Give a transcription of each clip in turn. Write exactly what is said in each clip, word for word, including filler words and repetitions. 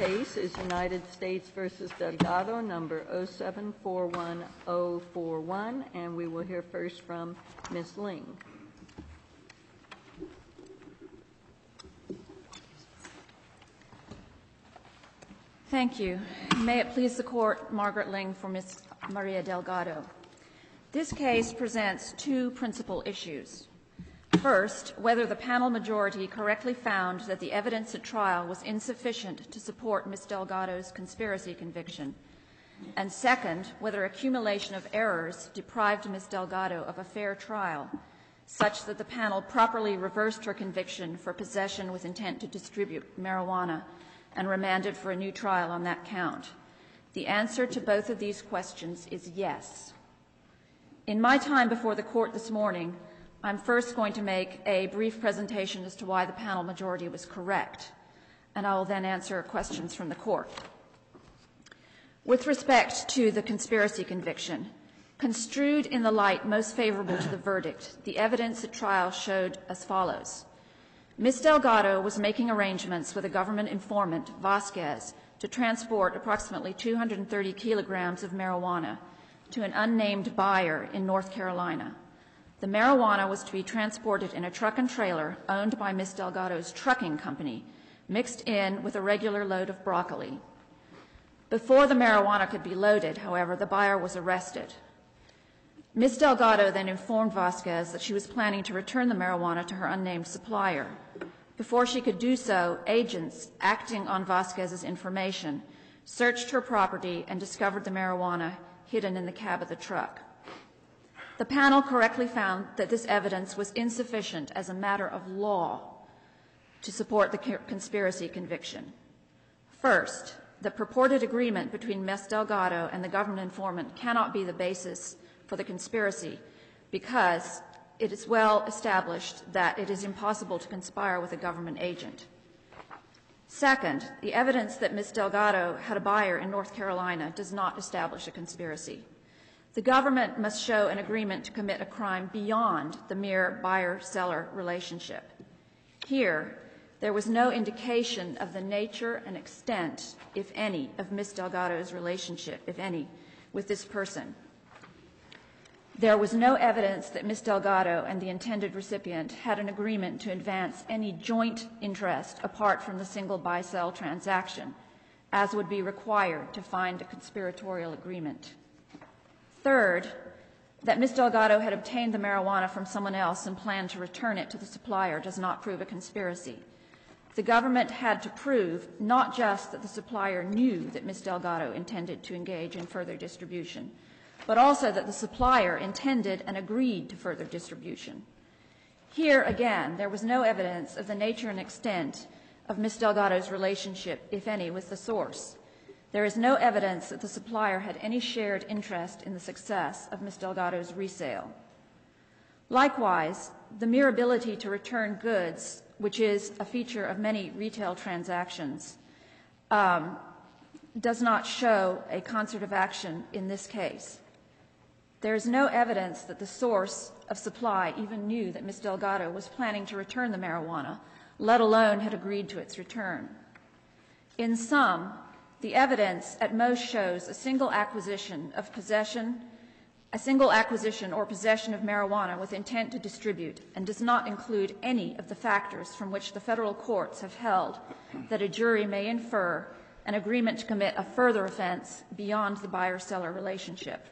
case is United States versus Delgado, number oh seven four one oh four one, and we will hear first from Miz Ling. Thank you. May it please the Court, Margaret Ling for Miz Maria Delgado. This case presents two principal issues. First, whether the panel majority correctly found that the evidence at trial was insufficient to support Miz Delgado's conspiracy conviction. And second, whether accumulation of errors deprived Miz Delgado of a fair trial, such that the panel properly reversed her conviction for possession with intent to distribute marijuana and remanded for a new trial on that count. The answer to both of these questions is yes. In my time before the Court this morning, I'm first going to make a brief presentation as to why the panel majority was correct, and I will then answer questions from the Court. With respect to the conspiracy conviction, construed in the light most favorable to the verdict, the evidence at trial showed as follows. Miz Delgado was making arrangements with a government informant, Vasquez, to transport approximately two hundred thirty kilograms of marijuana to an unnamed buyer in North Carolina. The marijuana was to be transported in a truck and trailer owned by Miz Delgado's trucking company, mixed in with a regular load of broccoli. Before the marijuana could be loaded, however, the buyer was arrested. Miz Delgado then informed Vasquez that she was planning to return the marijuana to her unnamed supplier. Before she could do so, agents, acting on Vasquez's information, searched her property and discovered the marijuana hidden in the cab of the truck. The panel correctly found that this evidence was insufficient as a matter of law to support the conspiracy conviction. First, the purported agreement between Miz Delgado and the government informant cannot be the basis for the conspiracy because it is well established that it is impossible to conspire with a government agent. Second, the evidence that Miz Delgado had a buyer in North Carolina does not establish a conspiracy. The government must show an agreement to commit a crime beyond the mere buyer-seller relationship. Here, there was no indication of the nature and extent, if any, of Miz Delgado's relationship, if any, with this person. There was no evidence that Miz Delgado and the intended recipient had an agreement to advance any joint interest apart from the single buy-sell transaction, as would be required to find a conspiratorial agreement. Third, that Miz Delgado had obtained the marijuana from someone else and planned to return it to the supplier does not prove a conspiracy. The government had to prove not just that the supplier knew that Miz Delgado intended to engage in further distribution, but also that the supplier intended and agreed to further distribution. Here, again, there was no evidence of the nature and extent of Miz Delgado's relationship, if any, with the source. There is no evidence that the supplier had any shared interest in the success of Miz Delgado's resale. Likewise, the mere ability to return goods, which is a feature of many retail transactions, um, does not show a concert of action in this case. There is no evidence that the source of supply even knew that Miz Delgado was planning to return the marijuana, let alone had agreed to its return. In sum, the evidence at most shows a single acquisition of possession, a single acquisition or possession of marijuana with intent to distribute, and does not include any of the factors from which the federal courts have held that a jury may infer an agreement to commit a further offense beyond the buyer-seller relationship.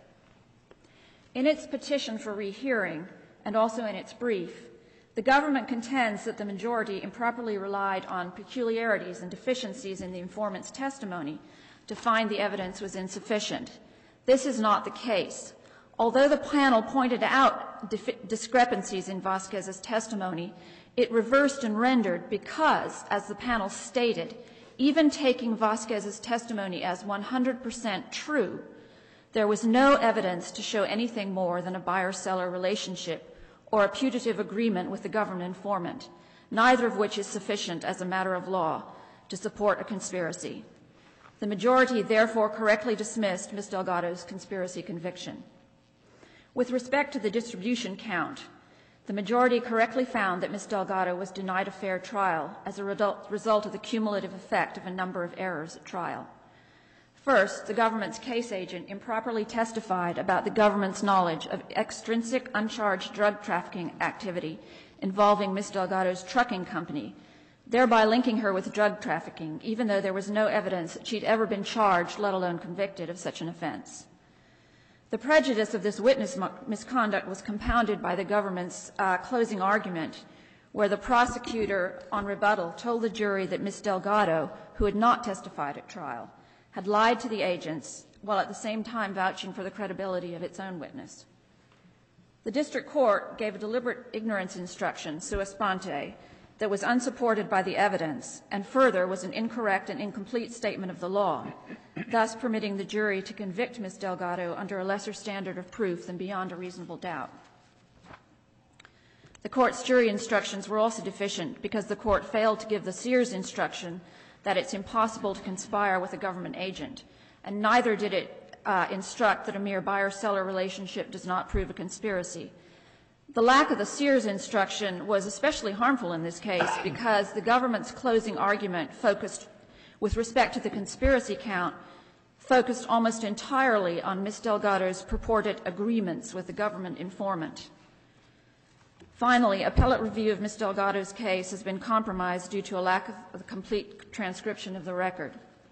In its petition for rehearing, and also in its brief, the government contends that the majority improperly relied on peculiarities and deficiencies in the informant's testimony to find the evidence was insufficient. This is not the case. Although the panel pointed out discrepancies in Vasquez's testimony, it reversed and rendered because, as the panel stated, even taking Vasquez's testimony as one hundred percent true, there was no evidence to show anything more than a buyer-seller relationship or a putative agreement with the government informant, neither of which is sufficient as a matter of law to support a conspiracy. The majority therefore correctly dismissed Miz Delgado's conspiracy conviction. With respect to the distribution count, The majority correctly found that Miz Delgado was denied a fair trial as a result of the cumulative effect of a number of errors at trial. First, the government's case agent improperly testified about the government's knowledge of extrinsic uncharged drug trafficking activity involving Miz Delgado's trucking company, thereby linking her with drug trafficking, even though there was no evidence that she'd ever been charged, let alone convicted, of such an offense. The prejudice of this witness misconduct was compounded by the government's uh, closing argument, where the prosecutor on rebuttal told the jury that Miz Delgado, who had not testified at trial, had lied to the agents while at the same time vouching for the credibility of its own witness. The district court gave a deliberate ignorance instruction, sua sponte, that was unsupported by the evidence and further was an incorrect and incomplete statement of the law, thus permitting the jury to convict Miz Delgado under a lesser standard of proof than beyond a reasonable doubt. The court's jury instructions were also deficient because the court failed to give the Sears instruction that it's impossible to conspire with a government agent, and neither did it uh, instruct that a mere buyer-seller relationship does not prove a conspiracy. The lack of the Sears instruction was especially harmful in this case because the government's closing argument focused, with respect to the conspiracy count, focused almost entirely on Miz Delgado's purported agreements with the government informant. Finally, appellate review of Miz Delgado's case has been compromised due to a lack of a complete transcription of the record.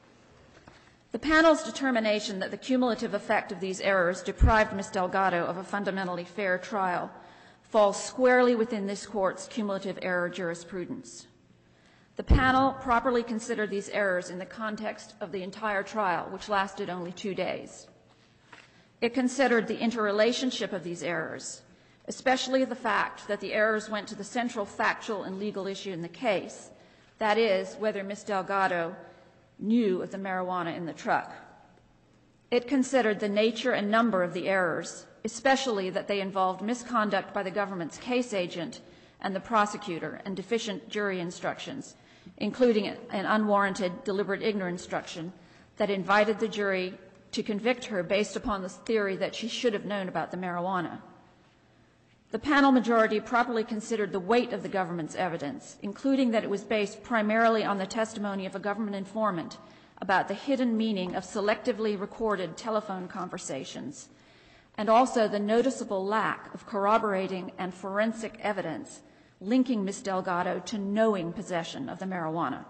The panel's determination that the cumulative effect of these errors deprived Miz Delgado of a fundamentally fair trial falls squarely within this court's cumulative error jurisprudence. The panel properly considered these errors in the context of the entire trial, which lasted only two days. It considered the interrelationship of these errors, especially the fact that the errors went to the central factual and legal issue in the case, that is, whether Miz Delgado knew of the marijuana in the truck. It considered the nature and number of the errors, especially that they involved misconduct by the government's case agent and the prosecutor and deficient jury instructions, including an unwarranted deliberate ignorance instruction that invited the jury to convict her based upon the theory that she should have known about the marijuana. The panel majority properly considered the weight of the government's evidence, including that it was based primarily on the testimony of a government informant about the hidden meaning of selectively recorded telephone conversations, and also the noticeable lack of corroborating and forensic evidence linking Miz Delgado to knowing possession of the marijuana.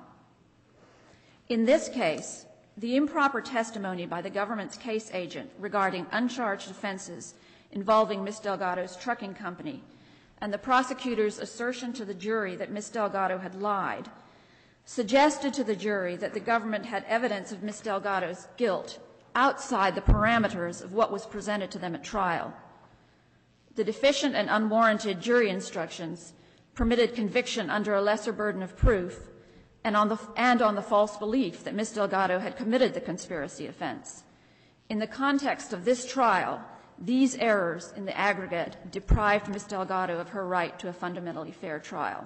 In this case, the improper testimony by the government's case agent regarding uncharged offenses involving Miz Delgado's trucking company and the prosecutor's assertion to the jury that Miz Delgado had lied suggested to the jury that the government had evidence of Miz Delgado's guilt outside the parameters of what was presented to them at trial. The deficient and unwarranted jury instructions permitted conviction under a lesser burden of proof and on the, and on the false belief that Miz Delgado had committed the conspiracy offense. In the context of this trial, these errors in the aggregate deprived Miz Delgado of her right to a fundamentally fair trial.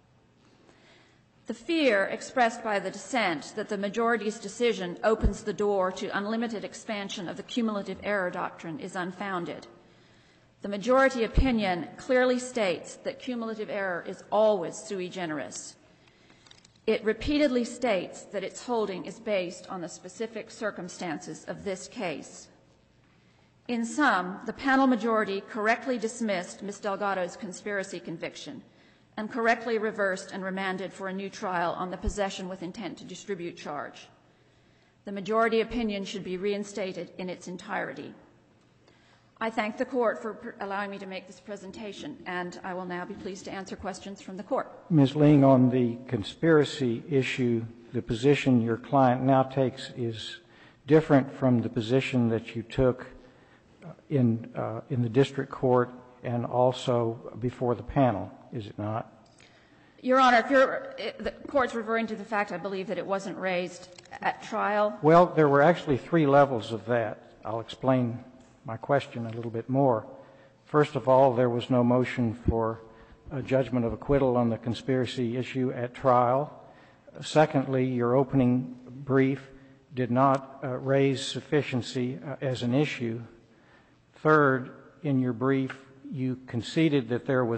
The fear expressed by the dissent that the majority's decision opens the door to unlimited expansion of the cumulative error doctrine is unfounded. The majority opinion clearly states that cumulative error is always sui generis. It repeatedly states that its holding is based on the specific circumstances of this case. In sum, the panel majority correctly dismissed Miz Delgado's conspiracy conviction and correctly reversed and remanded for a new trial on the possession with intent to distribute charge. The majority opinion should be reinstated in its entirety. I thank the Court for allowing me to make this presentation, and I will now be pleased to answer questions from the Court. Miz Ling, on the conspiracy issue, the position your client now takes is different from the position that you took in, uh, in the district court and also before the panel, is it not? Your Honor, if you're, the Court's referring to the fact, I believe, that it wasn't raised at trial. Well, there were actually three levels of that. I'll explain my question a little bit more. First of all, there was no motion for a judgment of acquittal on the conspiracy issue at trial. Secondly, your opening brief did not uh, raise sufficiency uh, as an issue. Third, in your brief, you conceded that there was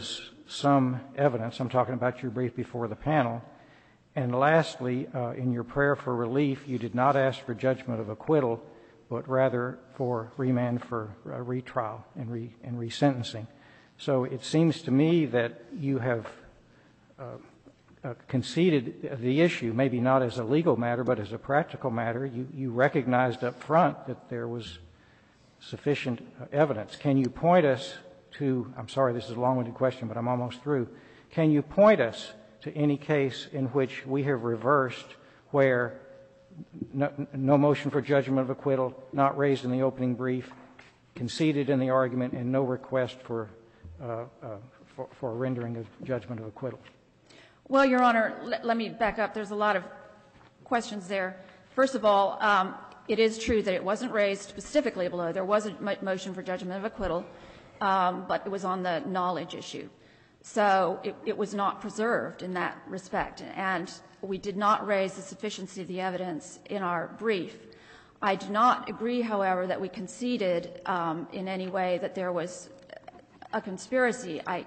some evidence. I'm talking about your brief before the panel. And lastly, uh, in your prayer for relief, you did not ask for judgment of acquittal, but rather for remand for uh, retrial and, re, and resentencing. So it seems to me that you have uh, uh, conceded the issue, maybe not as a legal matter, but as a practical matter. You, you recognized up front that there was sufficient uh, evidence. Can you point us to, I'm sorry, this is a long-winded question, but I'm almost through. Can you point us to any case in which we have reversed where no, no motion for judgment of acquittal, not raised in the opening brief, conceded in the argument, and no request for, uh, uh, for, for rendering of judgment of acquittal? Well, Your Honor, let, let me back up. There's a lot of questions there. First of all, um, it is true that it wasn't raised specifically below. There was a mo- motion for judgment of acquittal, um, but it was on the knowledge issue. So it, it was not preserved in that respect, and we did not raise the sufficiency of the evidence in our brief. I do not agree, however, that we conceded um, in any way that there was a conspiracy. I,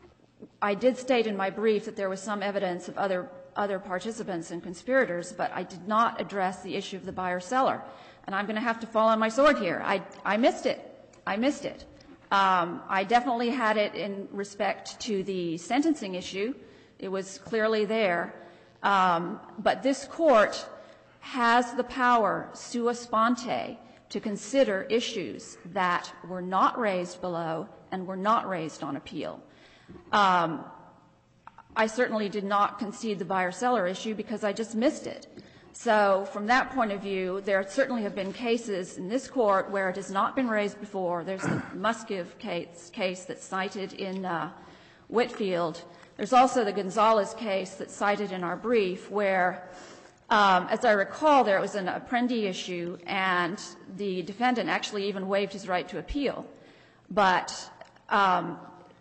I did state in my brief that there was some evidence of other, other participants and conspirators, but I did not address the issue of the buyer-seller. And I'm going to have to fall on my sword here. I, I missed it. I missed it. Um, I definitely had it in respect to the sentencing issue. It was clearly there. Um, but this Court has the power, sua sponte, to consider issues that were not raised below and were not raised on appeal. Um, I certainly did not concede the buyer-seller issue because I just missed it. So from that point of view, there certainly have been cases in this Court where it has not been raised before. There's the Musgrave case, case that's cited in uh, Whitfield. There's also the Gonzalez case that's cited in our brief where, um, as I recall, there was an Apprendi issue and the defendant actually even waived his right to appeal. But um,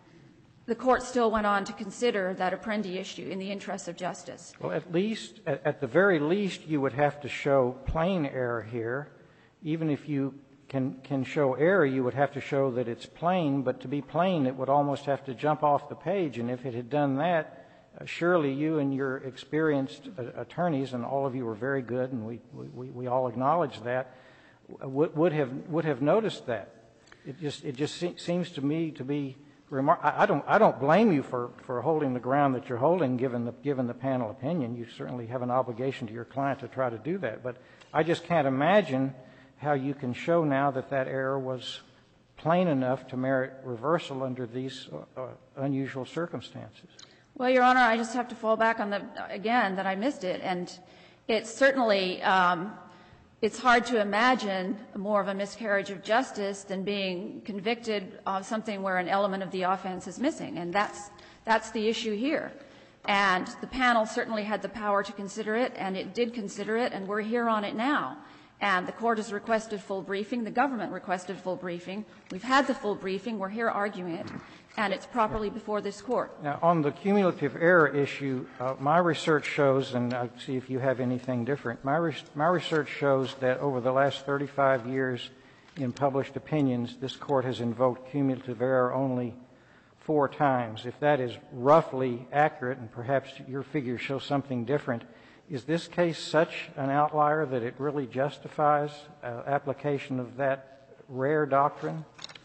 the Court still went on to consider that Apprendi issue in the interest of justice. Well, at least, at, at the very least, you would have to show plain error here. Even if you can, can show error, you would have to show that it's plain, but to be plain, it would almost have to jump off the page. And if it had done that, uh, surely you and your experienced uh, attorneys, and all of you were very good, and we, we, we all acknowledge that, would, would have, would have noticed that. It just, it just se- seems to me to be Remar- I don't, I don't blame you for, for holding the ground that you're holding, given the, given the panel opinion. You certainly have an obligation to your client to try to do that. But I just can't imagine how you can show now that that error was plain enough to merit reversal under these uh, uh, unusual circumstances. Well, Your Honor, I just have to fall back on the, again, that I missed it. And it's certainly, um, it's hard to imagine more of a miscarriage of justice than being convicted of something where an element of the offense is missing. And that's, that's the issue here. And the panel certainly had the power to consider it, and it did consider it, and we're here on it now. And the Court has requested full briefing. The government requested full briefing. We've had the full briefing. We're here arguing it, and it's properly before this Court. Now, on the cumulative error issue, uh, my research shows, and I'll see if you have anything different, my, res- my research shows that over the last thirty-five years in published opinions, this Court has invoked cumulative error only four times. If that is roughly accurate, and perhaps your figures show something different, is this case such an outlier that it really justifies uh, application of that rare doctrine?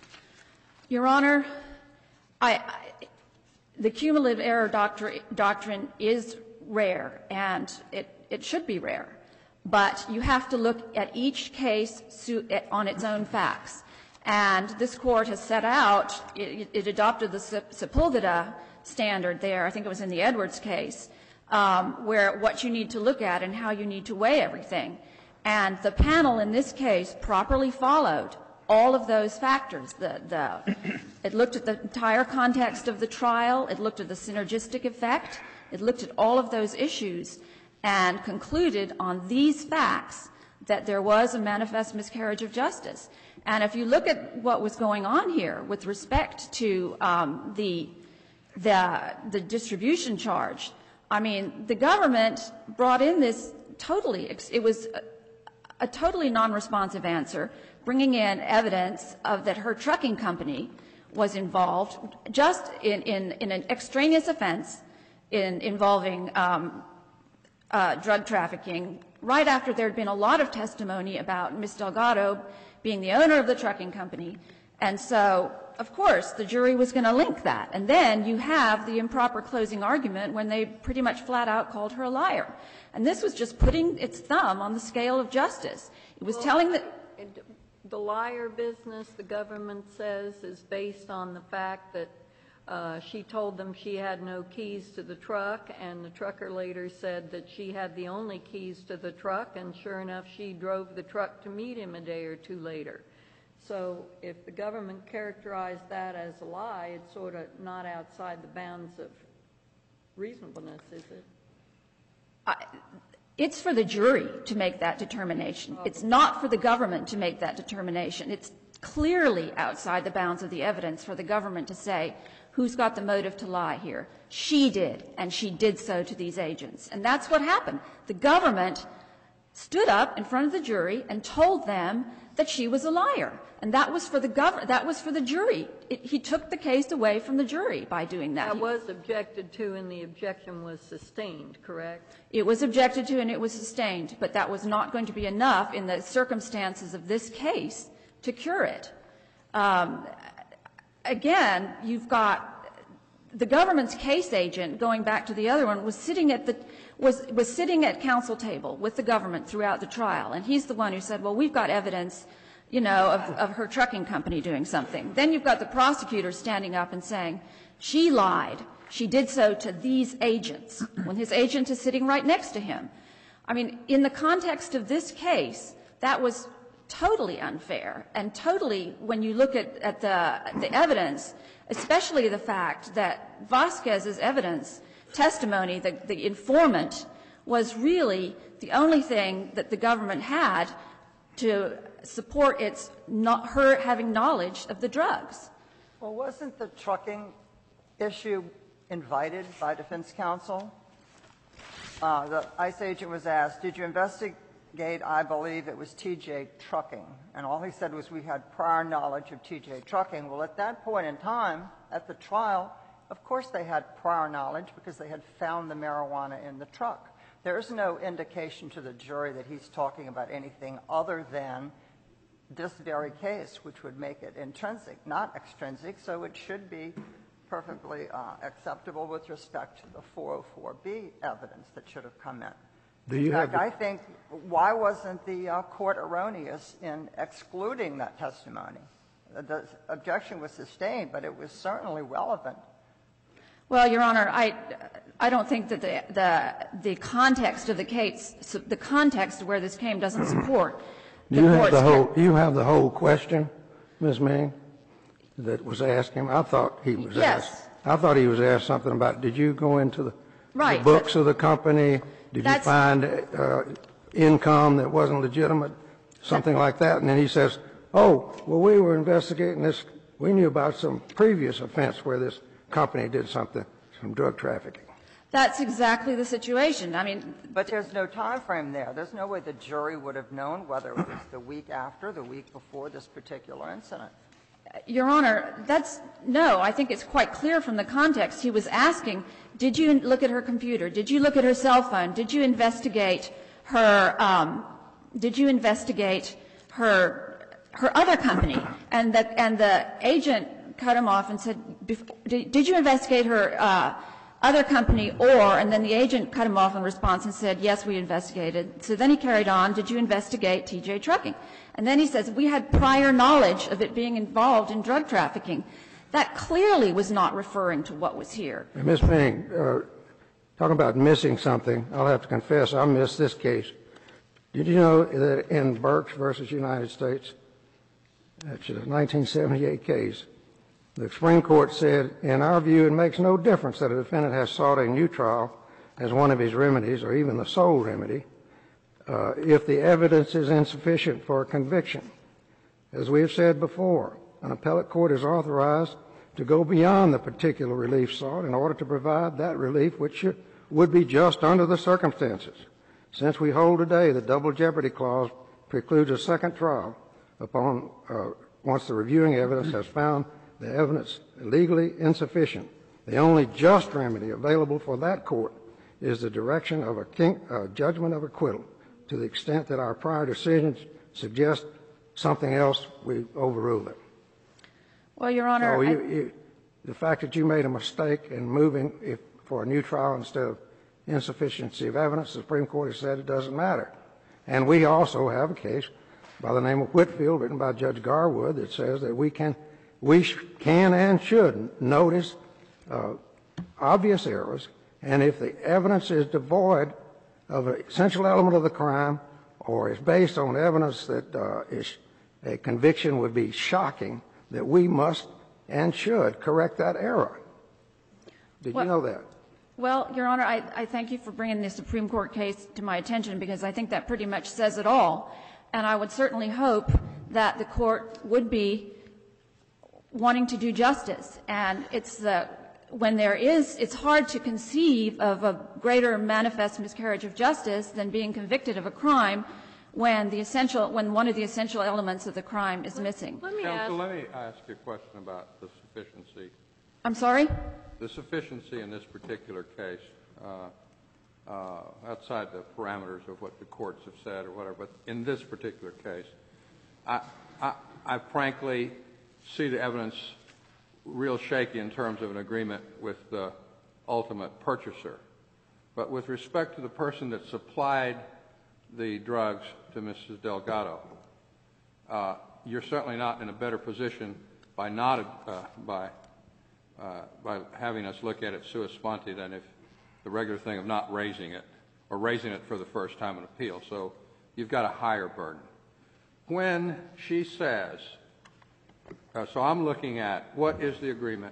Your Honor, I, I, the cumulative error doctrine, doctrine is rare, and it, it should be rare. But you have to look at each case su- on its own facts. And this Court has set out, it, it adopted the Sepulveda standard there, I think it was in the Edwards case, um, where what you need to look at and how you need to weigh everything. And the panel in this case properly followed all of those factors. The, the, it looked at the entire context of the trial. It looked at the synergistic effect. It looked at all of those issues and concluded on these facts that there was a manifest miscarriage of justice. And if you look at what was going on here with respect to um, the, the, the distribution charge, I mean, the government brought in this totally, it was a, a totally non-responsive answer, bringing in evidence of that her trucking company was involved, just in, in, in an extraneous offense in, involving um, uh, drug trafficking, right after there had been a lot of testimony about Miz Delgado being the owner of the trucking company. And so, of course, the jury was going to link that. And then you have the improper closing argument when they pretty much flat out called her a liar. And this was just putting its thumb on the scale of justice. It was Well, telling the and the liar business, the government says, is based on the fact that uh, she told them she had no keys to the truck, and the trucker later said that she had the only keys to the truck, and sure enough, she drove the truck to meet him a day or two later. So if the government characterized that as a lie, it's sort of not outside the bounds of reasonableness, is it? I, it's for the jury to make that determination. It's not for the government to make that determination. It's clearly outside the bounds of the evidence for the government to say, who's got the motive to lie here? She did, and she did so to these agents. And that's what happened. The government stood up in front of the jury and told them that she was a liar. And that was for the gov- that was for the jury. It, he took the case away from the jury by doing that. That was objected to, and the objection was sustained, correct? It was objected to and it was sustained, but that was not going to be enough in the circumstances of this case to cure it. Um, again, you've got the government's case agent, going back to the other one, was sitting at the was was sitting at counsel table with the government throughout the trial, and he's the one who said, well, we've got evidence, you know, of, of her trucking company doing something. Then you've got the prosecutor standing up and saying, she lied. She did so to these agents, when his agent is sitting right next to him. I mean, in the context of this case, that was totally unfair, and totally, when you look at, at the, the evidence, especially the fact that Vasquez's evidence, testimony, the, the informant, was really the only thing that the government had to support its not, her having knowledge of the drugs. Well, wasn't the trucking issue invited by defense counsel? Uh, the ICE agent was asked, did you investigate, I believe it was T J Trucking? And all he said was we had prior knowledge of T J Trucking. Well, at that point in time, at the trial, of course they had prior knowledge because they had found the marijuana in the truck. There is no indication to the jury that he's talking about anything other than this very case, which would make it intrinsic, not extrinsic, so it should be perfectly uh, acceptable with respect to the four oh four B evidence that should have come in. Do you in fact, have I think, why wasn't the uh, court erroneous in excluding that testimony? The, the objection was sustained, but it was certainly relevant. Well, Your Honor, I, I don't think that the, the, the context of the case, the context of where this came doesn't support the Do you have court's the whole, you have the whole question, Miz Ming, that was asked him? I thought he was Yes. asked. I thought he was asked something about, did you go into the, Right, the books but of the company? Did you that's- find uh, income that wasn't legitimate? Something like that. And then he says, oh, well, we were investigating this. We knew about some previous offense where this company did something, some drug trafficking. That's exactly the situation. I mean, But there's no time frame there. There's no way the jury would have known whether it was the week after, the week before this particular incident. Your Honor, that's no. I think it's quite clear from the context. He was asking, did you look at her computer? Did you look at her cell phone? Did you investigate her? Um, did you investigate her her other company? And that and the agent cut him off and said, did, did you investigate her uh, other company? Or and then the agent cut him off in response and said, yes, we investigated. So then he carried on. Did you investigate T J Trucking? And then he says, we had prior knowledge of it being involved in drug trafficking. That clearly was not referring to what was here. And Miz Ming, uh, talking about missing something, I'll have to confess I missed this case. Did you know that in Burks versus United States, that's a nineteen seventy-eight case, the Supreme Court said, in our view, it makes no difference that a defendant has sought a new trial as one of his remedies or even the sole remedy uh, if the evidence is insufficient for a conviction. As we have said before, an appellate court is authorized to go beyond the particular relief sought in order to provide that relief which should, would be just under the circumstances. Since we hold today the double jeopardy clause precludes a second trial upon uh, once the reviewing evidence has found the evidence legally insufficient. The only just remedy available for that court is the direction of a king, uh, judgment of acquittal. To the extent that our prior decisions suggest something else, we overrule it. Well, Your Honor, so you, I, you, the fact that you made a mistake in moving if, for a new trial instead of insufficiency of evidence, the Supreme Court has said it doesn't matter. And we also have a case by the name of Whitfield, written by Judge Garwood, that says that we can, we sh- can and should notice uh, obvious errors, and if the evidence is devoid of an essential element of the crime or is based on evidence that uh, is, a conviction would be shocking, that we must and should correct that error. Did well, you know that? Well, Your Honor, I, I thank you for bringing the Supreme Court case to my attention, because I think that pretty much says it all. And I would certainly hope that the court would be wanting to do justice. And it's the, when there is, it's hard to conceive of a greater manifest miscarriage of justice than being convicted of a crime when the essential, when one of the essential elements of the crime is missing. Let me Counsel, ask, let me ask you a question about the sufficiency. I'm sorry? The sufficiency in this particular case, uh, uh, outside the parameters of what the courts have said or whatever, but in this particular case, I, I, I frankly see the evidence real shaky in terms of an agreement with the ultimate purchaser. But with respect to the person that supplied the drugs to Missus Delgado, uh, you're certainly not in a better position by not uh, by uh, by having us look at it sua sponte than if the regular thing of not raising it or raising it for the first time in appeal. So you've got a higher burden. When she says, uh, so I'm looking at what is the agreement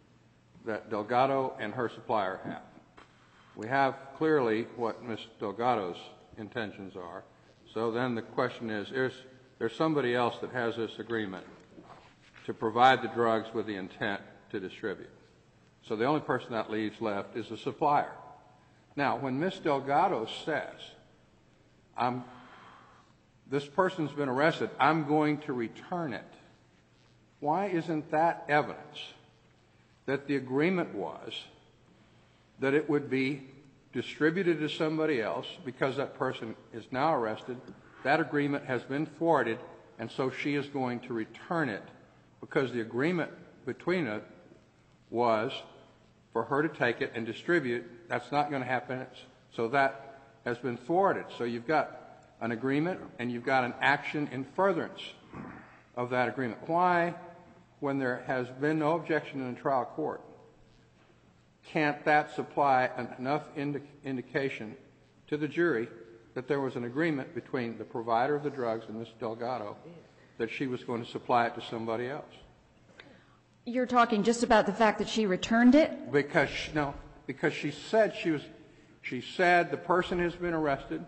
that Delgado and her supplier have. We have clearly what Miz Delgado's intentions are. So then the question is, is there somebody else that has this agreement to provide the drugs with the intent to distribute? So the only person that leaves left is the supplier. Now, when Miz Delgado says, I'm, this person's been arrested, I'm going to return it, why isn't that evidence that the agreement was that it would be distributed to somebody else because that person is now arrested, that agreement has been thwarted, and so she is going to return it because the agreement between it was for her to take it and distribute. That's not going to happen. So that has been thwarted. So you've got an agreement and you've got an action in furtherance of that agreement. Why, when there has been no objection in the trial court, can't that supply enough indi- indication to the jury that there was an agreement between the provider of the drugs and Miz Delgado that she was going to supply it to somebody else? You're talking just about the fact that she returned it? Because she, no, because she said she was, she said the person has been arrested,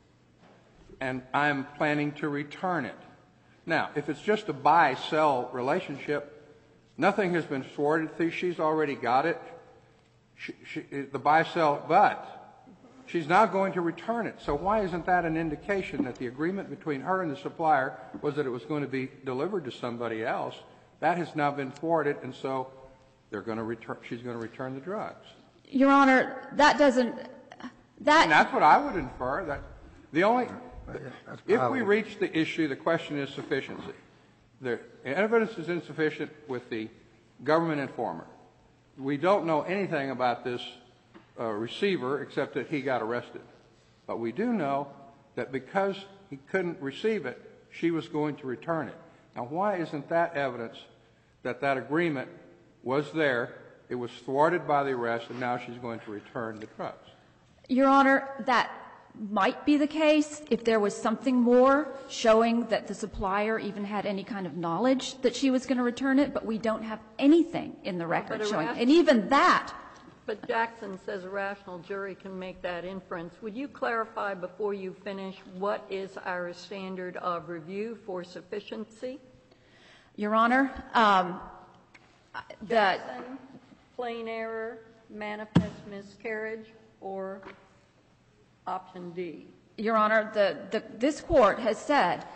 and I'm planning to return it. Now, if it's just a buy-sell relationship, nothing has been thwarted. She's already got it. She, she, the buy-sell, but she's now going to return it. So why isn't that an indication that the agreement between her and the supplier was that it was going to be delivered to somebody else? That has now been thwarted, and so they're going to return. She's going to return the drugs. Your Honor, that doesn't. That. And that's what I would infer. That the only, if we reach the issue, the question is sufficiency. The evidence is insufficient with the government informer. We don't know anything about this uh, receiver except that he got arrested. But we do know that because he couldn't receive it, she was going to return it. Now, why isn't that evidence that that agreement was there, it was thwarted by the arrest, and now she's going to return the drugs? Your Honor, that might be the case if there was something more showing that the supplier even had any kind of knowledge that she was going to return it, but we don't have anything in the record But a showing. ration- And even that. but Jackson says a rational jury can make that inference. Would you clarify before you finish what is our standard of review for sufficiency? Your Honor, um, the, Jackson, plain error, manifest miscarriage, or option D? Your Honor, the, the, this Court has said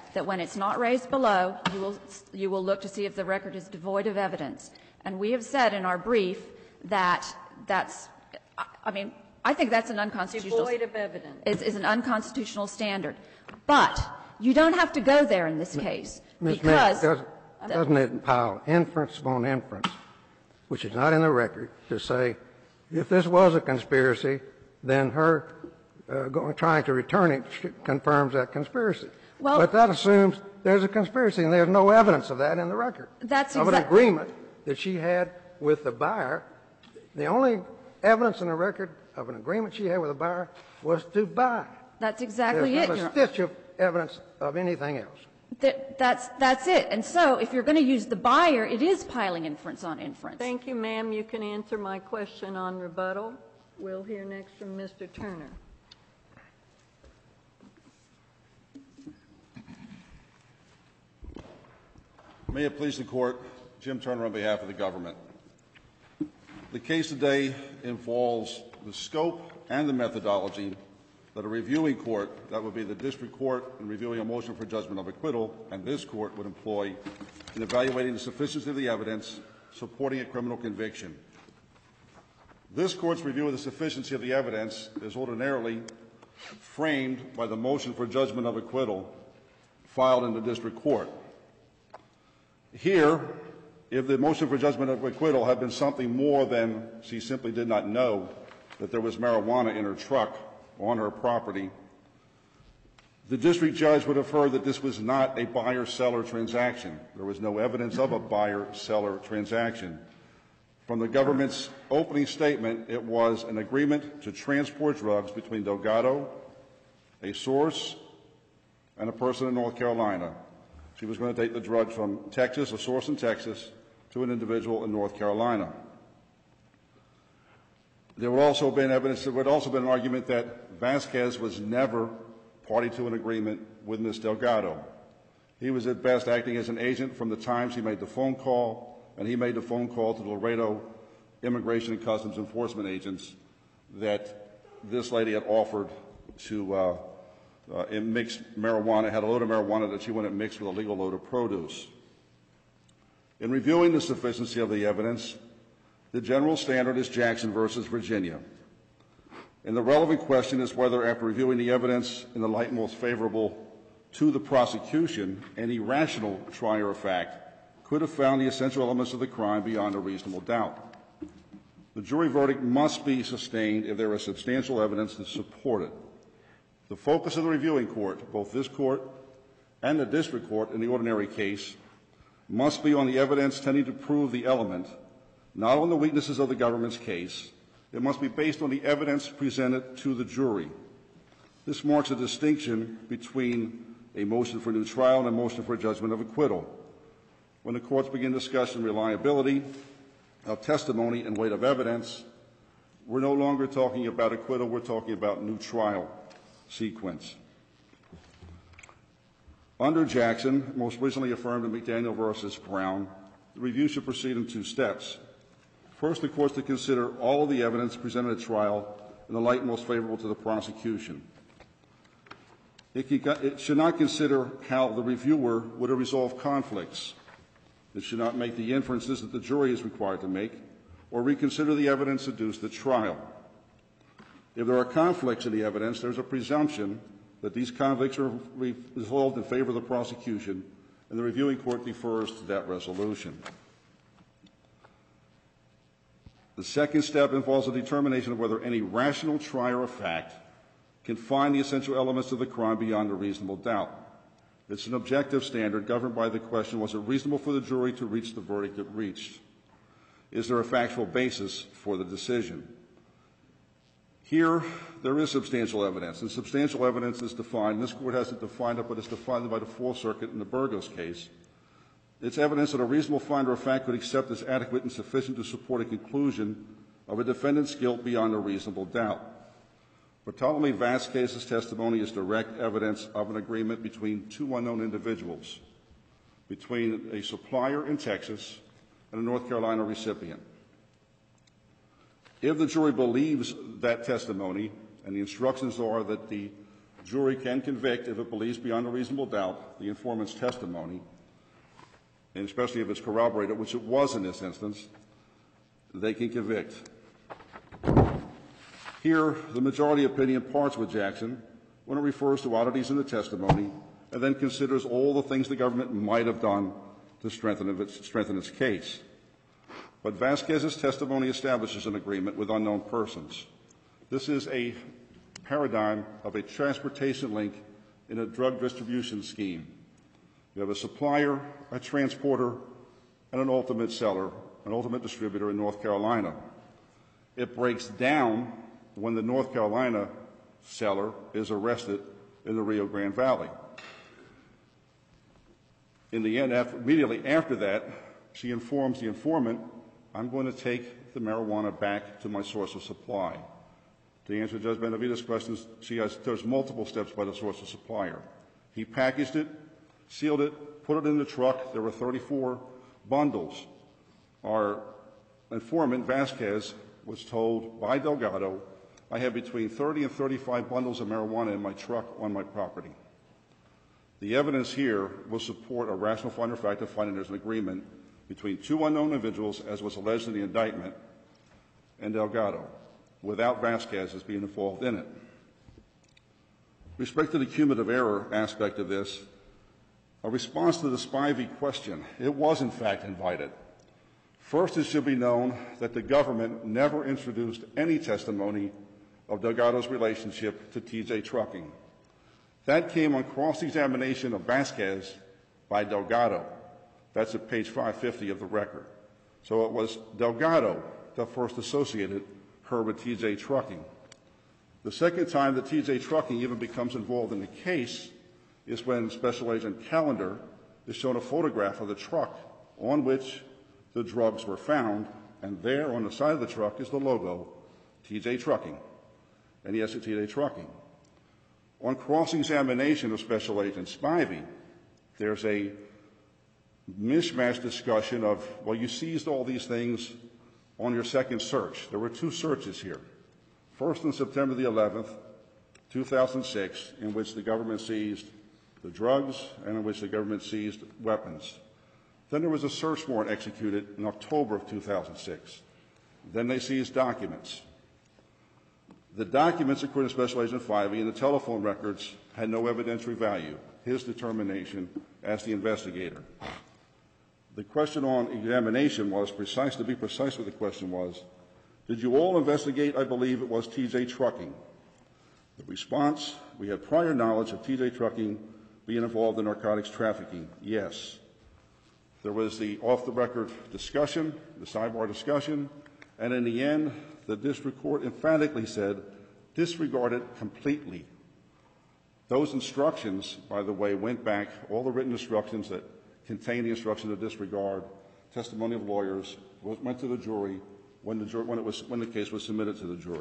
that when it's not raised below, you will, you will look to see if the record is devoid of evidence. And we have said in our brief that that's, I mean, I think that's an unconstitutional. Devoid of evidence. Is, is an unconstitutional standard. But you don't have to go there in this case. Miz Because. Does, doesn't it pile inference upon inference, which is not in the record, to say if this was a conspiracy, then her uh, going, trying to return it confirms that conspiracy. Well, but that assumes there's a conspiracy, and there's no evidence of that in the record. That's of an exact- agreement that she had with the buyer. The only evidence in the record of an agreement she had with the buyer was to buy. That's exactly There's it. not Your a stitch of evidence of anything else. That, that's, that's it. And so if you're going to use the buyer, it is piling inference on inference. Thank you, ma'am. You can answer my question on rebuttal. We'll hear next from Mister Turner. May it please the Court, Jim Turner on behalf of the government. The case today involves the scope and the methodology that a reviewing court, that would be the district court in reviewing a motion for judgment of acquittal, and this court would employ in evaluating the sufficiency of the evidence supporting a criminal conviction. This court's review of the sufficiency of the evidence is ordinarily framed by the motion for judgment of acquittal filed in the district court. Here, if the motion for judgment of acquittal had been something more than she simply did not know that there was marijuana in her truck on her property, the district judge would have heard that this was not a buyer-seller transaction. There was no evidence of a buyer-seller transaction. From the government's opening statement, it was an agreement to transport drugs between Delgado, a source, and a person in North Carolina. She was going to take the drugs from Texas, a source in Texas, to an individual in North Carolina. There would also have been evidence, there would also have been an argument that Vasquez was never party to an agreement with Miz Delgado. He was at best acting as an agent from the times he made the phone call, and he made the phone call to the Laredo Immigration and Customs Enforcement agents that this lady had offered to uh, uh, mix marijuana, had a load of marijuana that she wanted mixed with a legal load of produce. In reviewing the sufficiency of the evidence, the general standard is Jackson versus Virginia. And the relevant question is whether, after reviewing the evidence in the light most favorable to the prosecution, any rational trier of fact could have found the essential elements of the crime beyond a reasonable doubt. The jury verdict must be sustained if there is substantial evidence to support it. The focus of the reviewing court, both this court and the district court in the ordinary case, must be on the evidence tending to prove the element, not on the weaknesses of the government's case. It must be based on the evidence presented to the jury. This marks a distinction between a motion for new trial and a motion for judgment of acquittal. When the courts begin discussing reliability of testimony and weight of evidence, we're no longer talking about acquittal, we're talking about new trial sequence. Under Jackson, most recently affirmed in McDaniel versus Brown, the review should proceed in two steps. First, the courts to consider all of the evidence presented at trial in the light most favorable to the prosecution. It, can, it should not consider how the reviewer would have resolved conflicts. It should not make the inferences that the jury is required to make, or reconsider the evidence adduced at trial. If there are conflicts in the evidence, there's a presumption that these conflicts are resolved in favor of the prosecution, and the reviewing court defers to that resolution. The second step involves a determination of whether any rational trier of fact can find the essential elements of the crime beyond a reasonable doubt. It's an objective standard governed by the question, was it reasonable for the jury to reach the verdict it reached? Is there a factual basis for the decision? Here, there is substantial evidence, and substantial evidence is defined. This court hasn't defined it, but it's defined by the Fourth Circuit in the Burgos case. It's evidence that a reasonable finder of fact could accept as adequate and sufficient to support a conclusion of a defendant's guilt beyond a reasonable doubt. Bartolome Vasquez's testimony is direct evidence of an agreement between two unknown individuals, between a supplier in Texas and a North Carolina recipient. If the jury believes that testimony, and the instructions are that the jury can convict if it believes beyond a reasonable doubt the informant's testimony, and especially if it's corroborated, which it was in this instance, they can convict. Here, the majority opinion parts with Jackson when it refers to oddities in the testimony and then considers all the things the government might have done to strengthen its, strengthen its case. But Vasquez's testimony establishes an agreement with unknown persons. This is a paradigm of a transportation link in a drug distribution scheme. You have a supplier, a transporter, and an ultimate seller, an ultimate distributor in North Carolina. It breaks down when the North Carolina seller is arrested in the Rio Grande Valley. In the end, after, immediately after that, she informs the informant, I'm going to take the marijuana back to my source of supply. To answer Judge Benavides' questions, she has, there's multiple steps by the source of supplier. He packaged it, sealed it, put it in the truck. There were thirty-four bundles. Our informant, Vasquez, was told by Delgado, I have between thirty and thirty-five bundles of marijuana in my truck on my property. The evidence here will support a rational finder of fact of finding there's an agreement between two unknown individuals, as was alleged in the indictment, and Delgado, without Vasquez as being involved in it. With respect to the cumulative error aspect of this, a response to the Spivey question, it was in fact invited. First, it should be known that the government never introduced any testimony of Delgado's relationship to T J Trucking. That came on cross-examination of Vasquez by Delgado. That's at page five fifty of the record. So it was Delgado that first associated her with T J Trucking. The second time that T J Trucking even becomes involved in the case is when Special Agent Callender is shown a photograph of the truck on which the drugs were found, and there on the side of the truck is the logo, T J Trucking, and yes, it's T J Trucking. On cross-examination of Special Agent Spivey, there's a mishmash discussion of, well, you seized all these things on your second search. There were two searches here. First on September the eleventh, two thousand six, in which the government seized the drugs and in which the government seized weapons. Then there was a search warrant executed in October of two thousand six. Then they seized documents. The documents, according to Special Agent Spivey, and the telephone records had no evidentiary value, his determination as the investigator. The question on examination was precise, to be precise what the question was, did you all investigate, I believe it was T J Trucking? The response, we had prior knowledge of T J Trucking being involved in narcotics trafficking. Yes. There was the off-the-record discussion, the sidebar discussion, and in the end, the district court emphatically said, disregard it completely. Those instructions, by the way, went back, all the written instructions that contained the instruction to disregard, testimony of lawyers, went to the jury when the, jur- when it was, when the case was submitted to the jury.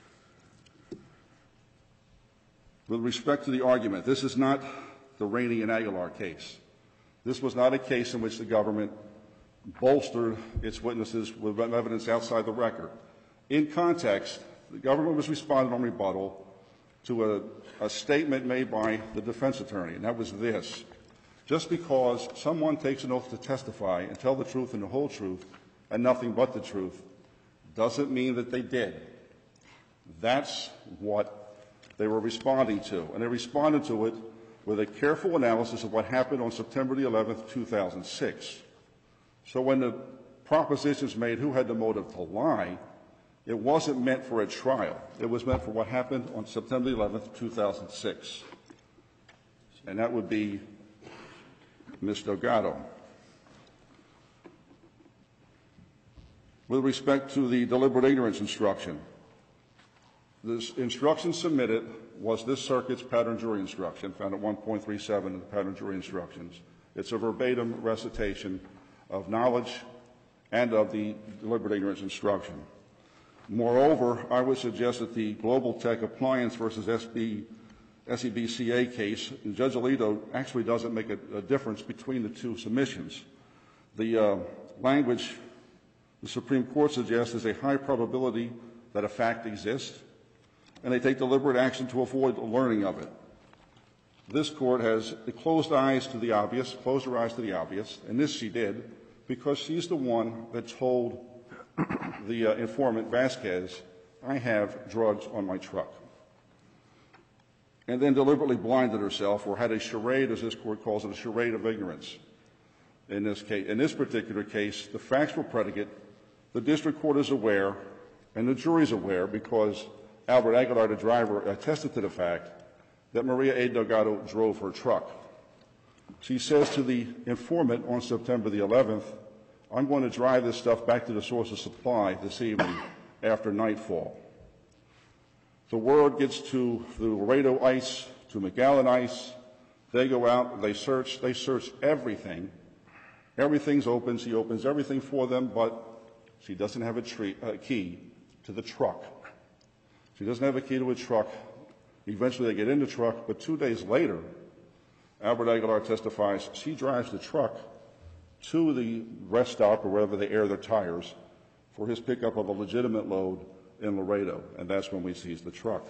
With respect to the argument, this is not the Rainey and Aguilar case. This was not a case in which the government bolstered its witnesses with evidence outside the record. In context, the government was responding on rebuttal to a, a statement made by the defense attorney, and that was this. Just because someone takes an oath to testify and tell the truth and the whole truth and nothing but the truth doesn't mean that they did. That's what they were responding to, and they responded to it with a careful analysis of what happened on September the eleventh, two thousand six. So when the propositions made who had the motive to lie, it wasn't meant for a trial. It was meant for what happened on September the eleventh, two thousand six. And that would be Miz Delgado. With respect to the deliberate ignorance instruction, this instruction submitted was this circuit's pattern jury instruction, found at one point three seven of the pattern jury instructions. It's a verbatim recitation of knowledge and of the deliberate ignorance instruction. Moreover, I would suggest that the Global Tech Appliance versus S B, S E B C A case, Judge Alito actually doesn't make a, a difference between the two submissions. The uh, language the Supreme Court suggests is a high probability that a fact exists, and they take deliberate action to avoid the learning of it. this court has closed eyes to the obvious, closed her eyes to the obvious, and this she did because she's the one that told the uh, informant, Vasquez, I have drugs on my truck, and then deliberately blinded herself or had a charade, as this court calls it, a charade of ignorance. In this case, in this particular case, the factual predicate, the district court is aware, and the jury is aware because Albert Aguilar, the driver, attested to the fact that Maria A. Delgado drove her truck. She says to the informant on September the eleventh, I'm going to drive this stuff back to the source of supply this evening after nightfall. The word gets to the Laredo ICE, to McAllen ICE. They go out, they search, they search everything. Everything's open. She opens everything for them, but she doesn't have a tree, uh, key to the truck. She doesn't have a key to a truck. Eventually they get in the truck, but two days later, Albert Aguilar testifies she drives the truck to the rest stop or wherever they air their tires for his pickup of a legitimate load in Laredo, and that's when we seize the truck.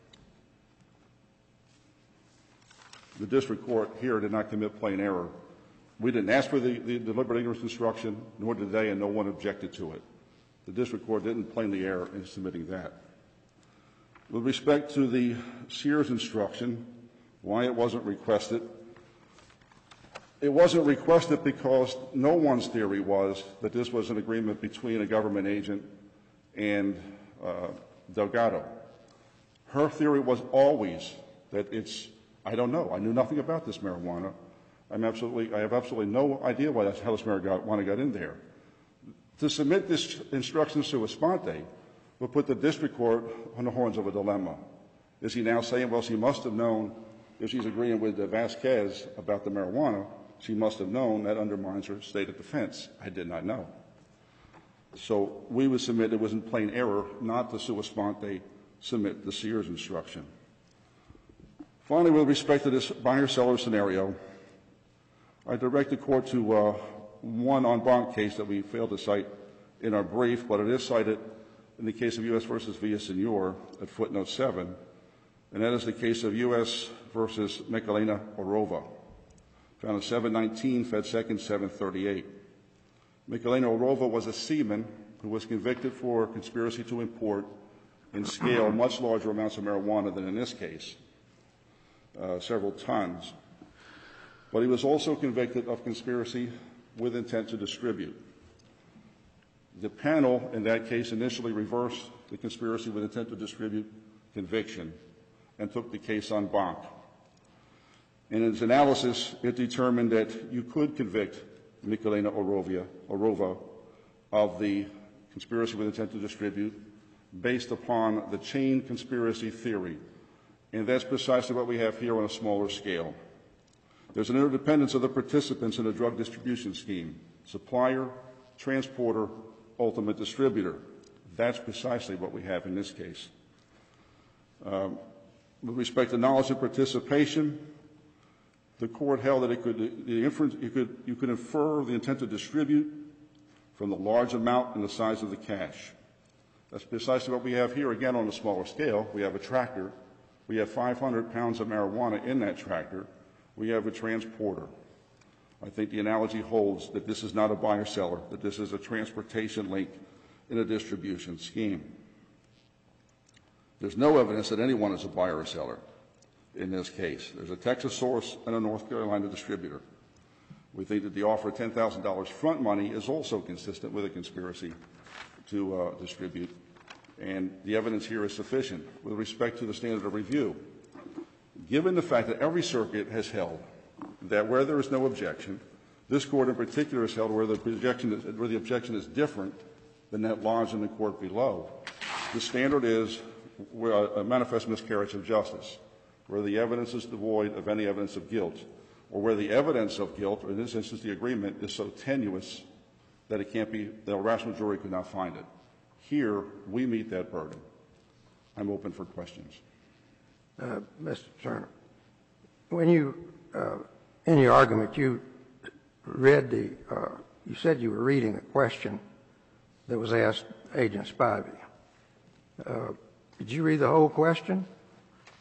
The district court here did not commit plain error. We didn't ask for the, the deliberate ignorance instruction, nor did they, and no one objected to it. The district court didn't plainly err in submitting that. With respect to the Sears instruction, why it wasn't requested, it wasn't requested because no one's theory was that this was an agreement between a government agent and uh, Delgado. Her theory was always that it's, I don't know, I knew nothing about this marijuana. I'm absolutely, I have absolutely no idea why that's how this marijuana got in there. To submit this instruction sua sponte would put the district court on the horns of a dilemma. Is he now saying, well, she must have known, if she's agreeing with Vasquez about the marijuana, she must have known that undermines her state of defense. I did not know. So we would submit it was in plain error not to sua sponte submit the Sears instruction. Finally, with respect to this buyer-seller scenario, I direct the court to uh, one en banc case that we failed to cite in our brief, but it is cited in the case of U S versus Villasenor at footnote seven, and that is the case of U S versus Michelena Orova, found in seven nineteen, Fed Second, seven thirty-eight. Michelena Orova was a seaman who was convicted for conspiracy to import in scale much larger amounts of marijuana than in this case, uh, several tons. But he was also convicted of conspiracy with intent to distribute. The panel in that case initially reversed the conspiracy with intent to distribute conviction and took the case en banc. In its analysis, it determined that you could convict Michelena Orovia, Orova of the conspiracy with intent to distribute based upon the chain conspiracy theory. And that's precisely what we have here on a smaller scale. There's an interdependence of the participants in a drug distribution scheme: supplier, transporter, ultimate distributor. That's precisely what we have in this case. Um, with respect to knowledge and participation, the court held that it could, the inference, you could, you could infer the intent to distribute from the large amount and the size of the cash. That's precisely what we have here, again, on a smaller scale. We have a tractor. We have five hundred pounds of marijuana in that tractor. We have a transporter. I think the analogy holds that this is not a buyer-seller, that this is a transportation link in a distribution scheme. There's no evidence that anyone is a buyer or seller in this case. There's a Texas source and a North Carolina distributor. We think that the offer of ten thousand dollars front money is also consistent with a conspiracy to uh, distribute, and the evidence here is sufficient. With respect to the standard of review, given the fact that every circuit has held that where there is no objection, this court in particular has held where the objection is, where the objection is different than that lodged in the court below, the standard is where a manifest miscarriage of justice, where the evidence is devoid of any evidence of guilt, or where the evidence of guilt, or in this instance the agreement, is so tenuous that it can't be, that a rational jury could not find it. Here, we meet that burden. I'm open for questions. Uh, Mister Turner, when you, uh, in your argument, you read the, uh, you said you were reading a question that was asked Agent Spivey. Uh, did you read the whole question?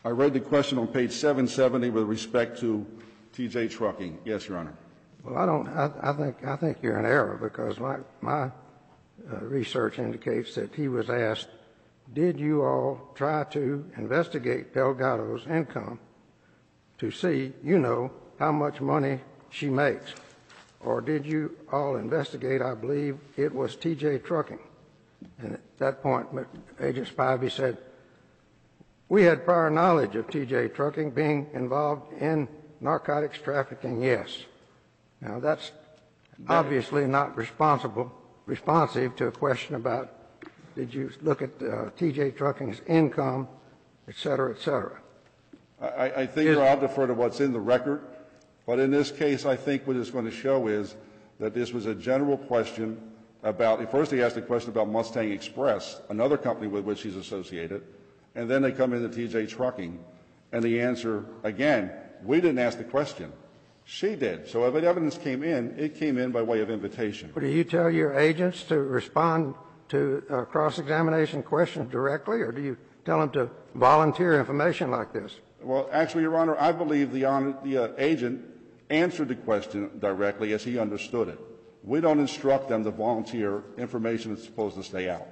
I read the question on page seven seventy with respect to T J Trucking. Yes, Your Honor. Well, I don't. I, I think I think you're in error because my my uh, research indicates that he was asked, "Did you all try to investigate Delgado's income to see, you know, how much money she makes, or did you all investigate? I believe it was T J Trucking." And at that point, Agent Spivey said, "We had prior knowledge of T J Trucking being involved in narcotics trafficking, yes." Now, that's obviously not responsible, responsive to a question about did you look at uh, T J Trucking's income, et cetera, et cetera. I, I think Is, I'll defer to what's in the record, but in this case, I think what it's going to show is that this was a general question about, first he asked a question about Mustang Express, another company with which he's associated, and then they come into T J Trucking, and the answer, again, we didn't ask the question. She did. So if evidence came in, it came in by way of invitation. But do you tell your agents to respond to uh, cross-examination questions directly, or do you tell them to volunteer information like this? Well, actually, Your Honor, I believe the, honor, the uh, agent answered the question directly as he understood it. We don't instruct them to volunteer information that's supposed to stay out.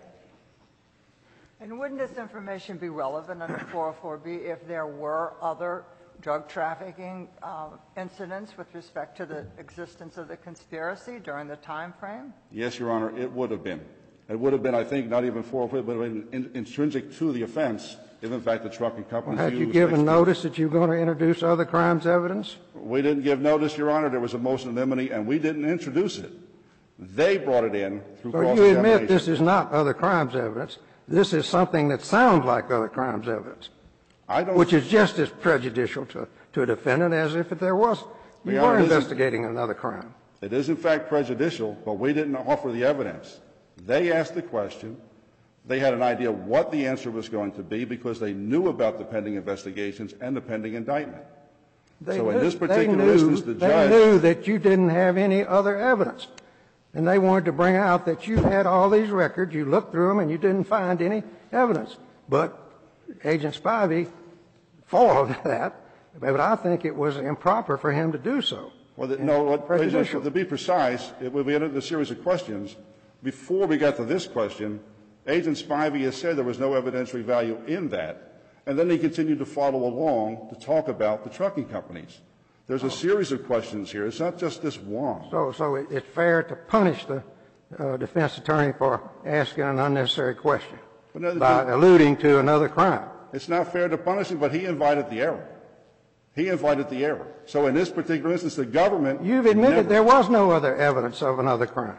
And wouldn't this information be relevant under four oh four B if there were other drug trafficking uh, incidents with respect to the existence of the conspiracy during the time frame? Yes, Your Honor, it would have been. It would have been, I think, not even four oh four, but in, intrinsic to the offense if, in fact, the trucking companies well, had you used given notice that you were going to introduce other crimes evidence? We didn't give notice, Your Honor. There was a motion in limine, and we didn't introduce it. They brought it in through so cross-examination. You admit this is not other crimes evidence. This is something that sounds like other crimes evidence, I don't which is just as prejudicial to, to a defendant as if there was you Your were Honor, investigating another crime. It is, in fact, prejudicial, but we didn't offer the evidence. They asked the question. They had an idea what the answer was going to be because they knew about the pending investigations and the pending indictment. They so knew, in this particular they knew, instance, the they judge knew that you didn't have any other evidence. And they wanted to bring out that you had all these records, you looked through them, and you didn't find any evidence. But Agent Spivey followed that, but I think it was improper for him to do so. Well, the, no, what, prejudicial. To be precise, it, we had a series of questions. Before we got to this question, Agent Spivey has said there was no evidentiary value in that, and then he continued to follow along to talk about the trucking companies. There's a series of questions here. It's not just this one. So, so it's fair to punish the uh, defense attorney for asking an unnecessary question no, by the, alluding to another crime. It's not fair to punish him, but he invited the error. He invited the error. So in this particular instance, the government... You've admitted never, there was no other evidence of another crime.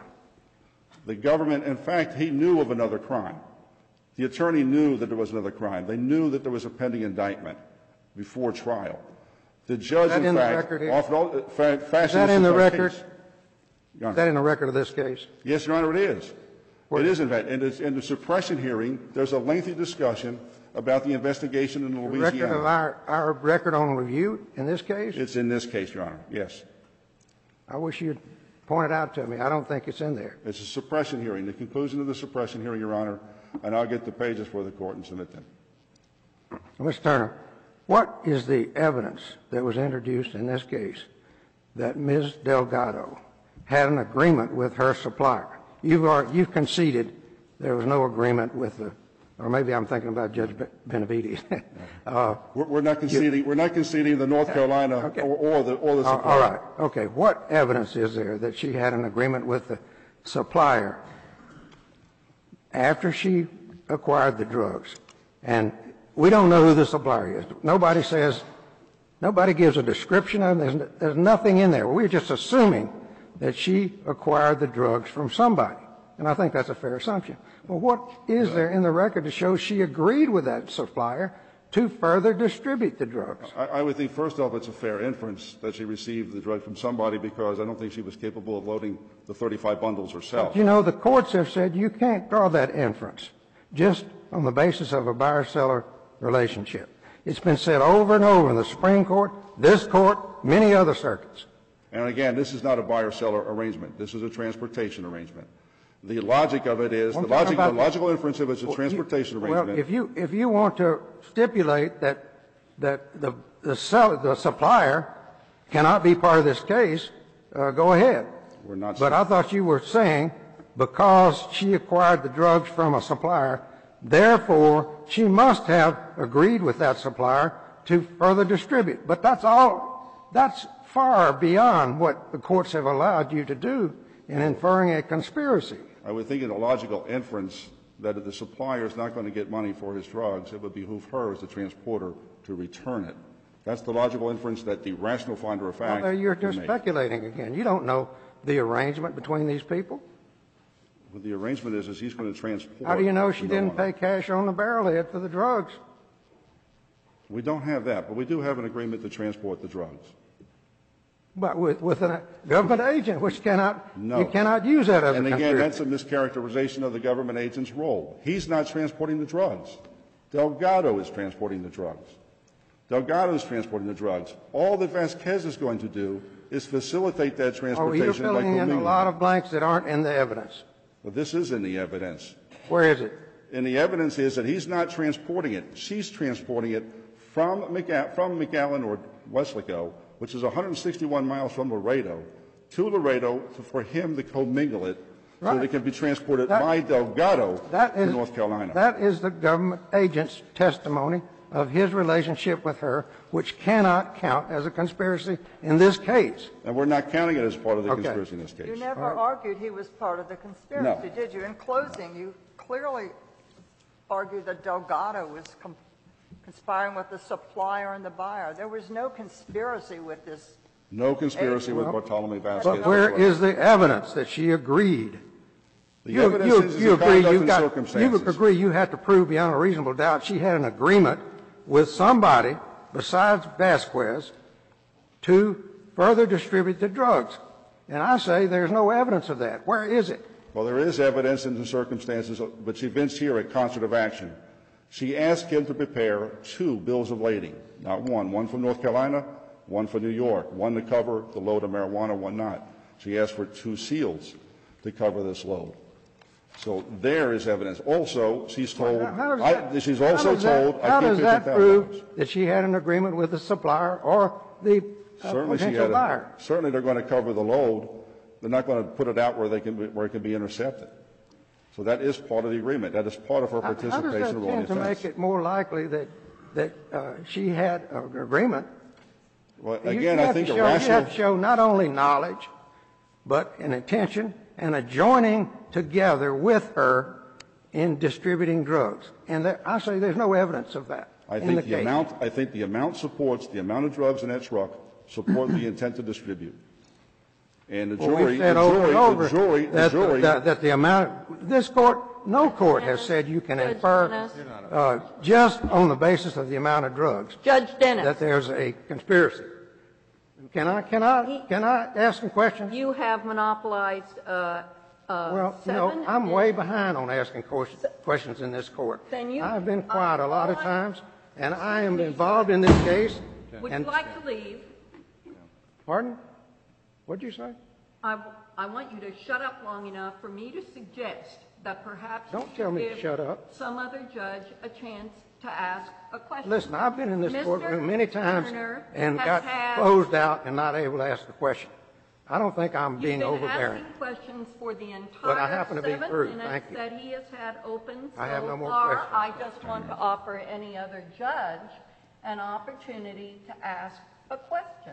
The government, in fact, he knew of another crime. The attorney knew that there was another crime. They knew that there was a pending indictment before trial. The judge, in, in fact, offered all, fa Is that in the record? Case. Is that in the record of this case? Yes, Your Honor, it is. Where? It is, in fact. In the, in the suppression hearing, there's a lengthy discussion about the investigation in Louisiana. The record of our, our record on review in this case? It's in this case, Your Honor, yes. I wish you'd point it out to me. I don't think it's in there. It's a suppression hearing, the conclusion of the suppression hearing, Your Honor, and I'll get the pages for the court and submit them. Mister Turner, what is the evidence that was introduced in this case that Miz Delgado had an agreement with her supplier? You've, are, you've conceded there was no agreement with the, or maybe I'm thinking about Judge Benavides. uh, we're, we're not conceding. You, we're not conceding the North Carolina okay. or, or the or the supplier. All right. Okay. What evidence is there that she had an agreement with the supplier after she acquired the drugs? And we don't know who the supplier is. Nobody says, nobody gives a description of it. There's, there's nothing in there. We're just assuming that she acquired the drugs from somebody. And I think that's a fair assumption. Well, what is there in the record to show she agreed with that supplier to further distribute the drugs? I, I would think, first off, it's a fair inference that she received the drug from somebody because I don't think she was capable of loading the thirty-five bundles herself. But, you know, the courts have said you can't draw that inference just on the basis of a buyer-seller relationship. It's been said over and over in the Supreme Court, this court, many other circuits. And again, this is not a buyer-seller arrangement. This is a transportation arrangement. The logic of it is, the, logic, the logical inference of it is a transportation you, arrangement. Well, if you, if you want to stipulate that that the, the, sell, the supplier cannot be part of this case, uh, go ahead. We're not. But I thought you were saying because she acquired the drugs from a supplier, therefore she must have agreed with that supplier to further distribute. But that's all, that's far beyond what the courts have allowed you to do in inferring a conspiracy. I would think in a logical inference that if the supplier is not going to get money for his drugs, it would behoove her as the transporter to return it. That's the logical inference that the rational finder of fact Well, you're would just make. speculating again. You don't know the arrangement between these people. Well, the arrangement is, is he's going to transport. How do you know she the didn't marijuana. pay cash on the barrelhead for the drugs? We don't have that, but we do have an agreement to transport the drugs. But with, with a government agent, which cannot, No. you cannot use that as And a again, conspiracy. that's a mischaracterization of the government agent's role. He's not transporting the drugs. Delgado is transporting the drugs. Delgado is transporting the drugs. All that Vasquez is going to do is facilitate that Oh, transportation you're by filling in a commingling. lot of blanks that aren't in the evidence. Well, this is in the evidence. Where is it? And the evidence is that he's not transporting it. She's transporting it from, McA- from McAllen or Weslaco, which is one hundred sixty-one miles from Laredo, to Laredo to, for him to commingle it so Right. that it can be transported That- by Delgado That to is, North Carolina. That is the government agent's testimony of his relationship with her, which cannot count as a conspiracy in this case. And we're not counting it as part of the Okay. conspiracy in this case. You never argued he was part of the conspiracy, did you? In closing, you clearly argued that Delgado was com- conspiring with the supplier and the buyer. There was no conspiracy with this. No conspiracy with Well, Bartolome Vasquez. But where whatsoever. is the evidence that she agreed? The You, evidence you, is, is you the agree conduct you and got, you circumstances. agree you have to prove beyond a reasonable doubt she had an agreement with somebody besides Vasquez to further distribute the drugs. And I say there's no evidence of that. Where is it? Well, there is evidence in the circumstances, but she evinced here a concert of action. She asked him to prepare two bills of lading, not one, one from North Carolina, one for New York, one to cover the load of marijuana, one not. She asked for two seals to cover this load. So there is evidence. Also, she's told, How does I, that- she's how also does that- told, I How can't does pay that ten thousand dollars. prove that she had an agreement with the supplier or the uh, Certainly, she potential had buyer? a, certainly they're going to cover the load. They're not going to put it out where they can be, where it can be intercepted. So that is part of the agreement. That is part of her How- How does participation that in the tend to offense. make it more likely that, that uh, she had an agreement? Well, You- again, you I have think to a show, You rational. have to show not only knowledge, but an intention and a joining together with her in distributing drugs. And there, I say there's no evidence of that I in the think the case. amount, I think the amount supports, the amount of drugs in that truck support the intent to distribute. And the Well, jury, we've the said over jury, and over the jury, the that, jury, that, that the amount, this court, no court has said you can Judge infer Dennis. uh, just on the basis of the amount of drugs Judge Dennis, that there's a conspiracy. Can I, can I, He- can I ask some questions? you have monopolized uh, uh, Well, seven no, I'm and- way behind on asking ques- questions in this court. Then you- I've been quiet a lot of all I- times, and I am involved in this case. Would and- you like to leave? Pardon? What'd you say? I, I want you to shut up long enough for me to suggest that perhaps you Don't should tell me to give shut up. some other judge a chance to ask a question. Listen, I've been in this Mister courtroom many times Turner and has got had- closed out and not able to ask a question. I don't think I'm You've being been overbearing. asking questions for the entire But I happen to be seven through. minutes Thank you. that he has had open I have so no more far. questions. I just want to offer any other judge an opportunity to ask a question.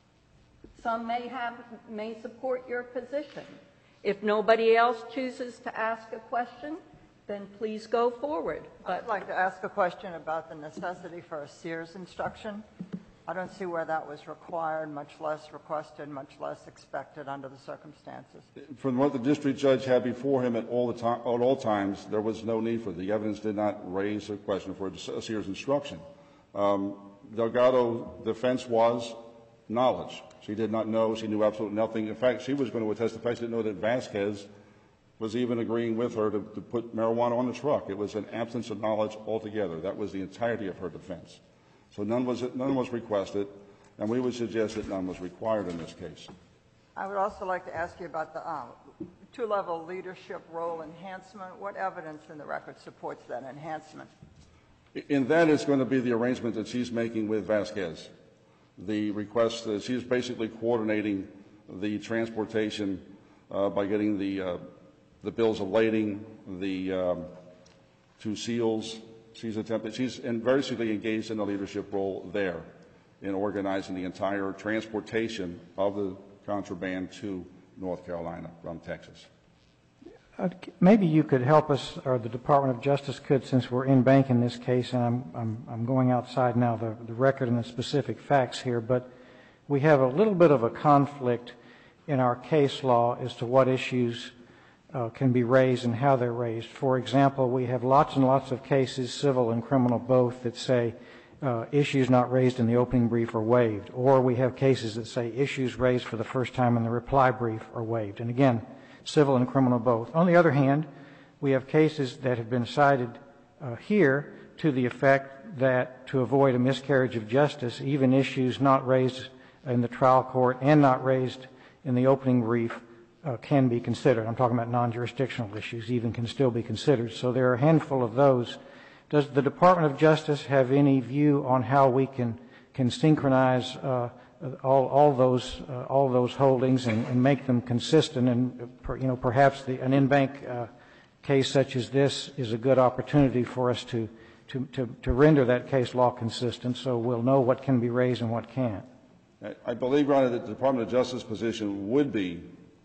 Some may have, may support your position. If nobody else chooses to ask a question, then please go forward. I'd But like to ask a question about the necessity for a Sears instruction. I don't see where that was required, much less requested, much less expected under the circumstances. from what the district judge had before him at all the time, at all times, there was no need for it. The evidence did not raise a question for a Sears instruction. Um, Delgado defense was knowledge. She did not know. She knew absolutely nothing. In fact, she was going to testify. She didn't know that Vasquez was even agreeing with her to, to put marijuana on the truck. It was an absence of knowledge altogether. That was the entirety of her defense. So none was, none was requested, and we would suggest that none was required in this case. I would also like to ask you about the uh, two-level leadership role enhancement. What evidence in the record supports that enhancement? In that, it's going to be the arrangement that she's making with Vasquez. The request that she's basically coordinating the transportation uh, by getting the, uh, the bills of lading, the um, two seals. She's attempted, she's in, very seriously engaged in a leadership role there in organizing the entire transportation of the contraband to North Carolina from Texas. Uh, maybe you could help us, or the Department of Justice could, since we're in bank in this case, and I'm, I'm, I'm going outside now the, the record and the specific facts here, but we have a little bit of a conflict in our case law as to what issues uh, can be raised and how they're raised. For example, we have lots and lots of cases, civil and criminal both, that say uh, issues not raised in the opening brief are waived, or we have cases that say issues raised for the first time in the reply brief are waived. And again, civil and criminal both. On the other hand, we have cases that have been cited uh, here to the effect that to avoid a miscarriage of justice, even issues not raised in the trial court and not raised in the opening brief uh, can be considered. I'm talking about non-jurisdictional issues, even can still be considered. So there are a handful of those. Does the Department of Justice have any view on how we can, can synchronize uh, all, all those uh, all those holdings and, and make them consistent, and per, you know perhaps the, an in-bank uh, case such as this is a good opportunity for us to, to to to render that case law consistent, so we'll know what can be raised and what can't. I believe, Your Honor, that the Department of Justice position would be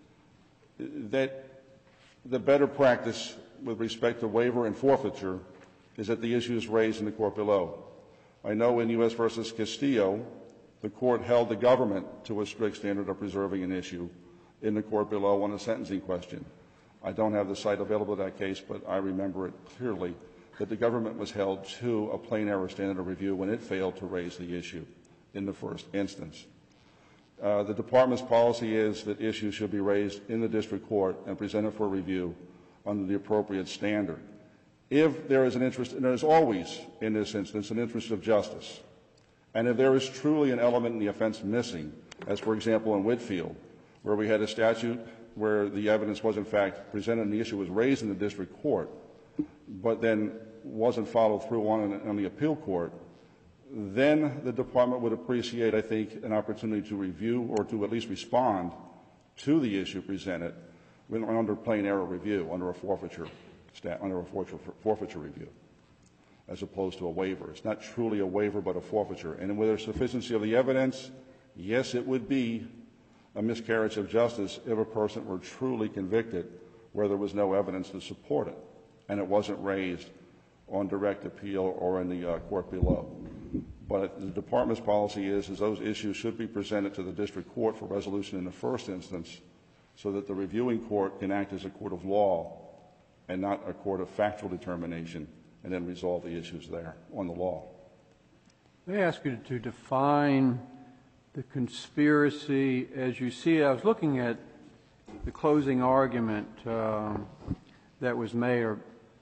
that the better practice with respect to waiver and forfeiture is that the issue is raised in the court below. I know in U S versus Castillo, the court held the government to a strict standard of preserving an issue in the court below on a sentencing question. I don't have the site available to that case, but I remember it clearly that the government was held to a plain error standard of review when it failed to raise the issue in the first instance. Uh, the Department's policy is that issues should be raised in the district court and presented for review under the appropriate standard. If there is an interest, and there is always in this instance an interest of justice, and if there is truly an element in the offense missing, as for example in Whitfield, where we had a statute where the evidence was in fact presented and the issue was raised in the district court, but then wasn't followed through on, on the appeal court, then the department would appreciate, I think, an opportunity to review or to at least respond to the issue presented when, under plain error review, under a forfeiture, stat, under a forfeiture, forfeiture review, as opposed to a waiver. It's not truly a waiver, but a forfeiture. And with the sufficiency of the evidence, yes, it would be a miscarriage of justice if a person were truly convicted where there was no evidence to support it, and it wasn't raised on direct appeal or in the uh, court below. But the department's policy is, is those issues should be presented to the district court for resolution in the first instance so that the reviewing court can act as a court of law and not a court of factual determination and then resolve the issues there on the law. May I ask you to define the conspiracy as you see it? I was looking at the closing argument uh, that was made, or,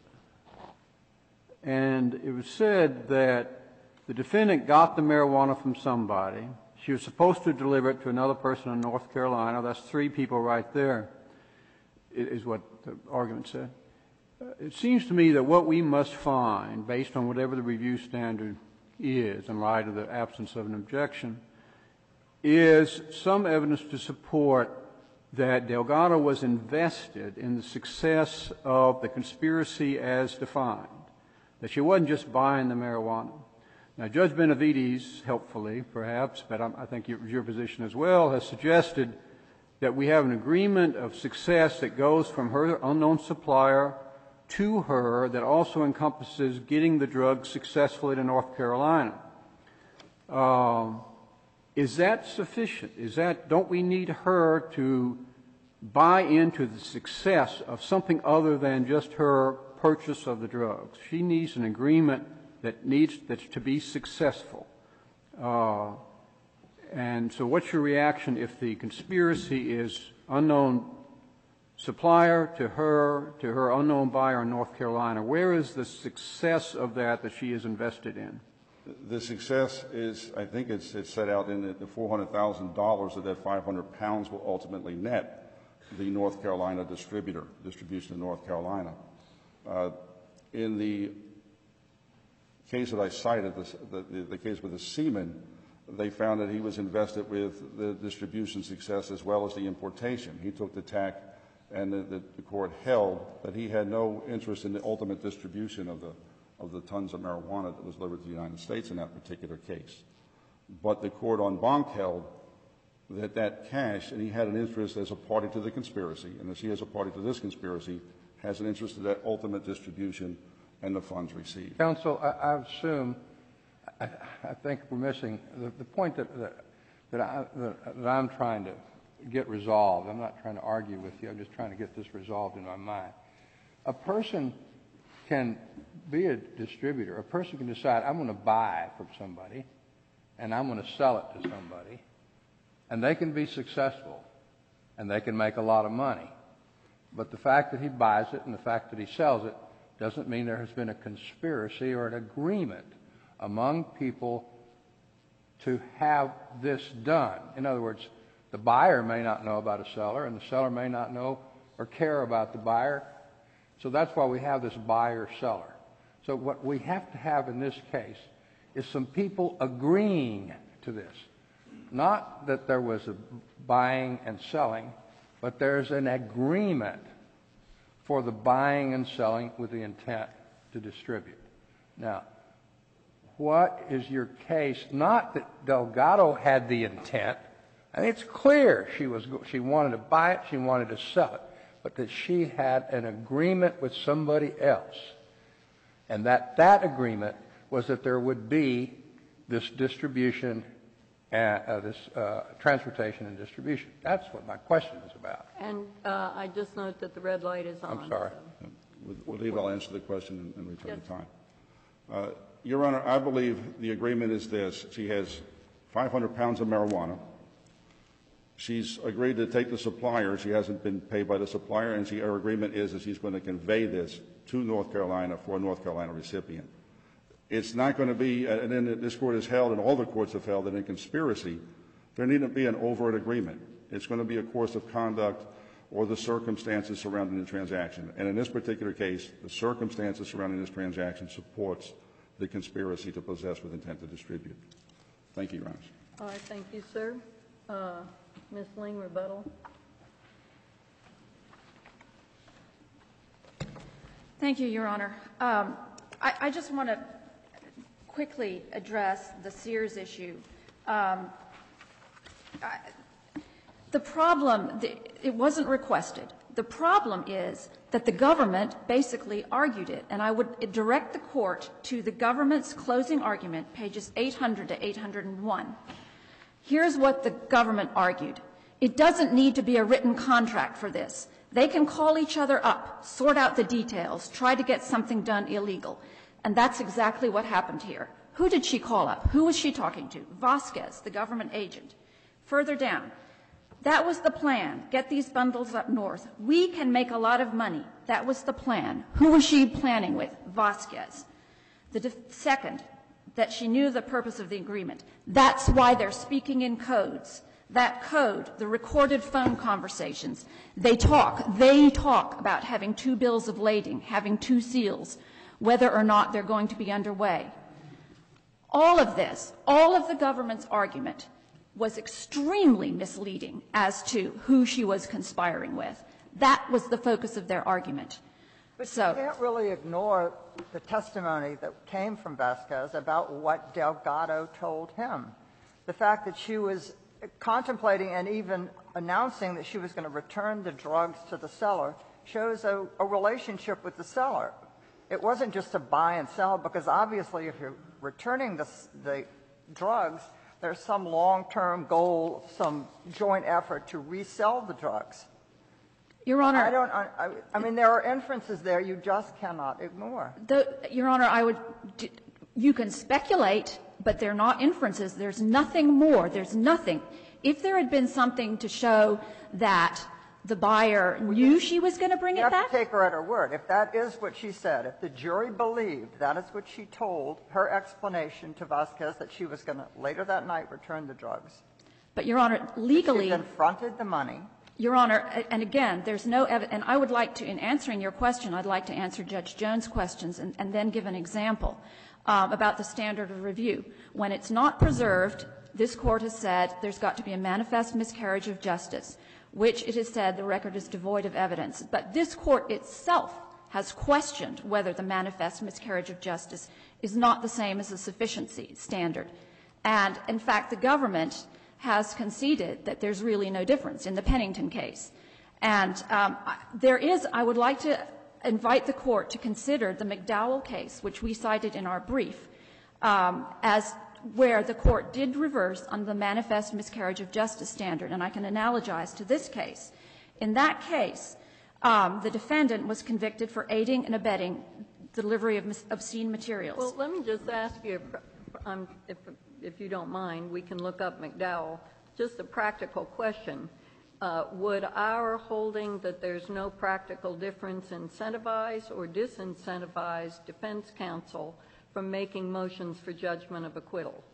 and it was said that the defendant got the marijuana from somebody. She was supposed to deliver it to another person in North Carolina. That's three people right there, is what the argument said. Uh, it seems to me that what we must find, based on whatever the review standard is, in light of the absence of an objection, is some evidence to support that Delgado was invested in the success of the conspiracy as defined, that she wasn't just buying the marijuana. Now, Judge Benavides, helpfully perhaps, but I think it was your position as well, has suggested that we have an agreement of success that goes from her unknown supplier to her that also encompasses getting the drug successfully to North Carolina. Um, is that sufficient? Is that, don't we need her to buy into the success of something other than just her purchase of the drugs? She needs an agreement that needs that's to be successful. Uh, and so what's your reaction if the conspiracy is unknown supplier to her, to her unknown buyer in North Carolina? Where is the success of that that she is invested in? The success is, I think it's, it's set out in the, the four hundred thousand dollars that that five hundred pounds will ultimately net the North Carolina distributor, distribution in North Carolina. Uh, in the case that I cited, the, the, the case with the seaman, they found that he was invested with the distribution success as well as the importation. He took the tack, and the, the, the court held that he had no interest in the ultimate distribution of the, of the tons of marijuana that was delivered to the United States in that particular case. But the court en banc held that that cash, and he had an interest as a party to the conspiracy, and as he as a party to this conspiracy, has an interest in that ultimate distribution and the funds received. Counsel, I, I assume, I, I think we're missing the, the point that, that, that, I, that, that I'm trying to get resolved. I'm not trying to argue with you. I'm just trying to get this resolved in my mind. A person can be a distributor. A person can decide, I'm going to buy from somebody, and I'm going to sell it to somebody, and they can be successful, and they can make a lot of money. But the fact that he buys it and the fact that he sells it doesn't mean there has been a conspiracy or an agreement among people to have this done. In other words, the buyer may not know about a seller, and the seller may not know or care about the buyer. So that's why we have this buyer-seller. So what we have to have in this case is some people agreeing to this. Not that there was a buying and selling, but there's an agreement for the buying and selling with the intent to distribute. Now, what is your case? Not that Delgado had the intent. I mean, it's clear she was she wanted to buy it, she wanted to sell it, but that she had an agreement with somebody else, and that that agreement was that there would be this distribution, and, uh, this uh, transportation and distribution. That's what my question is about. And uh, I just note that the red light is on. I'm sorry. So. With, with leave, I'll answer the question and, and return Yes. the time. Uh, Your Honor, I believe the agreement is this. She has five hundred pounds of marijuana. She's agreed to take the supplier. She hasn't been paid by the supplier, and she, her agreement is that she's going to convey this to North Carolina for a North Carolina recipient. It's not going to be, and then this court has held, and all the courts have held, that in conspiracy, there needn't be an overt agreement. It's going to be a course of conduct or the circumstances surrounding the transaction. And in this particular case, the circumstances surrounding this transaction supports the conspiracy to possess with intent to distribute. Thank you, Your Honor. All right, thank you, sir. Uh, Miz Ling, rebuttal. Thank you, Your Honor. Um, I, I just want to quickly address the Sears issue. Um, I, the problem, the, it wasn't requested. The problem is that the government basically argued it, and I would direct the court to the government's closing argument, pages eight hundred to eight hundred one. Here's what the government argued. It doesn't need to be a written contract for this. They can call each other up, sort out the details, try to get something done illegal. And that's exactly what happened here. Who did she call up? Who was she talking to? Vasquez, the government agent. Further down, that was the plan. Get these bundles up north. We can make a lot of money. That was the plan. Who was she planning with? Vasquez. The def- second, that she knew the purpose of the agreement. That's why they're speaking in codes. That code, the recorded phone conversations, they talk. They talk about having two bills of lading, having two seals, whether or not they're going to be underway. All of this, all of the government's argument was extremely misleading as to who she was conspiring with. That was the focus of their argument. But so, you can't really ignore the testimony that came from Vasquez about what Delgado told him. The fact that she was contemplating and even announcing that she was going to return the drugs to the seller shows a, a relationship with the seller. It wasn't just to buy and sell, because obviously if you're returning the, the drugs, there's some long-term goal, some joint effort to resell the drugs. Your Honor, I don't. I, I mean, there are inferences there you just cannot ignore. the, Your Honor, I would. You can speculate, but they're not inferences. There's nothing more. There's nothing. If there had been something to show that the buyer knew she was going to bring You it have back, to take her at her word. If that is what she said, if the jury believed that is what she told, her explanation to Vasquez that she was going to later that night return the drugs. but Your Honor, legally, She then fronted the money. Your Honor, and again, there's no evidence, and I would like to, in answering your question, I'd like to answer Judge Jones' questions and, and then give an example. um, about the standard of review. When it's not preserved, this Court has said there's got to be a manifest miscarriage of justice, which it has said the record is devoid of evidence. But this Court itself has questioned whether the manifest miscarriage of justice is not the same as the sufficiency standard. And, in fact, the government has conceded that there's really no difference in the Pennington case. And um, there is, I would like to invite the Court to consider the McDowell case, which we cited in our brief, um, as where the Court did reverse on the manifest miscarriage of justice standard. And I can analogize to this case. In that case, um, the defendant was convicted for aiding and abetting delivery of obscene materials. Well, let me just ask you, um, if, if you don't mind, we can look up McDowell. Just a practical question. Uh, would our holding that there's no practical difference incentivize or disincentivize defense counsel from making motions for judgment of acquittal?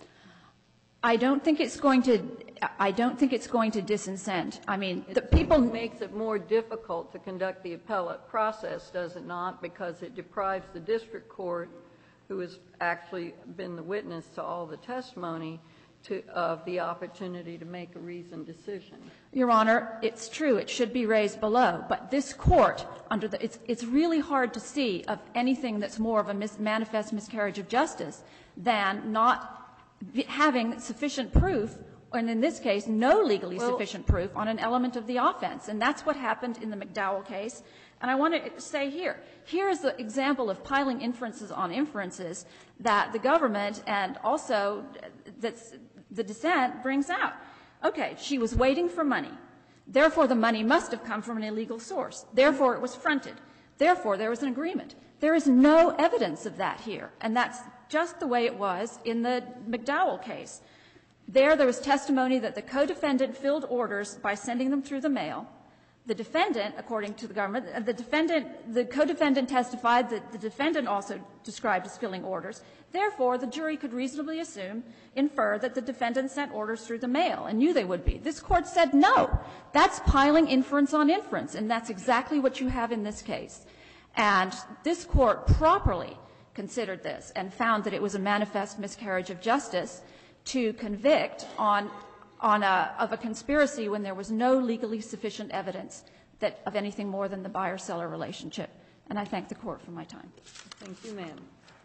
I don't think it's going to. I don't think it's going to disincent. I mean, the people it makes it more difficult to conduct the appellate process, does it not? Because it deprives the district court, who has actually been the witness to all the testimony, to, of the opportunity to make a reasoned decision. Your Honor, it's true. It should be raised below. But this Court, under the, it's, it's really hard to see of anything that's more of a mis, manifest miscarriage of justice than not having sufficient proof, and in this case, no legally well, sufficient proof on an element of the offense. And that's what happened in the McDowell case. And I want to say here, here is the example of piling inferences on inferences that the government and also that's the dissent brings out. Okay, she was waiting for money. Therefore, the money must have come from an illegal source. Therefore, it was fronted. Therefore, there was an agreement. There is no evidence of that here, and that's just the way it was in the McDowell case. There, there was testimony that the co-defendant filled orders by sending them through the mail. The defendant, according to the government, the defendant, the co-defendant testified that the defendant also described as filling orders. Therefore, the jury could reasonably assume, infer that the defendant sent orders through the mail and knew they would be. This Court said no. That's piling inference on inference, and that's exactly what you have in this case. And this Court properly considered this and found that it was a manifest miscarriage of justice to convict on on a, of a conspiracy when there was no legally sufficient evidence that of anything more than the buyer-seller relationship. And I thank the Court for my time. Thank you, ma'am.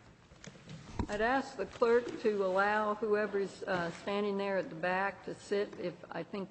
I'd ask the clerk to allow whoever's uh, standing there at the back to sit if I think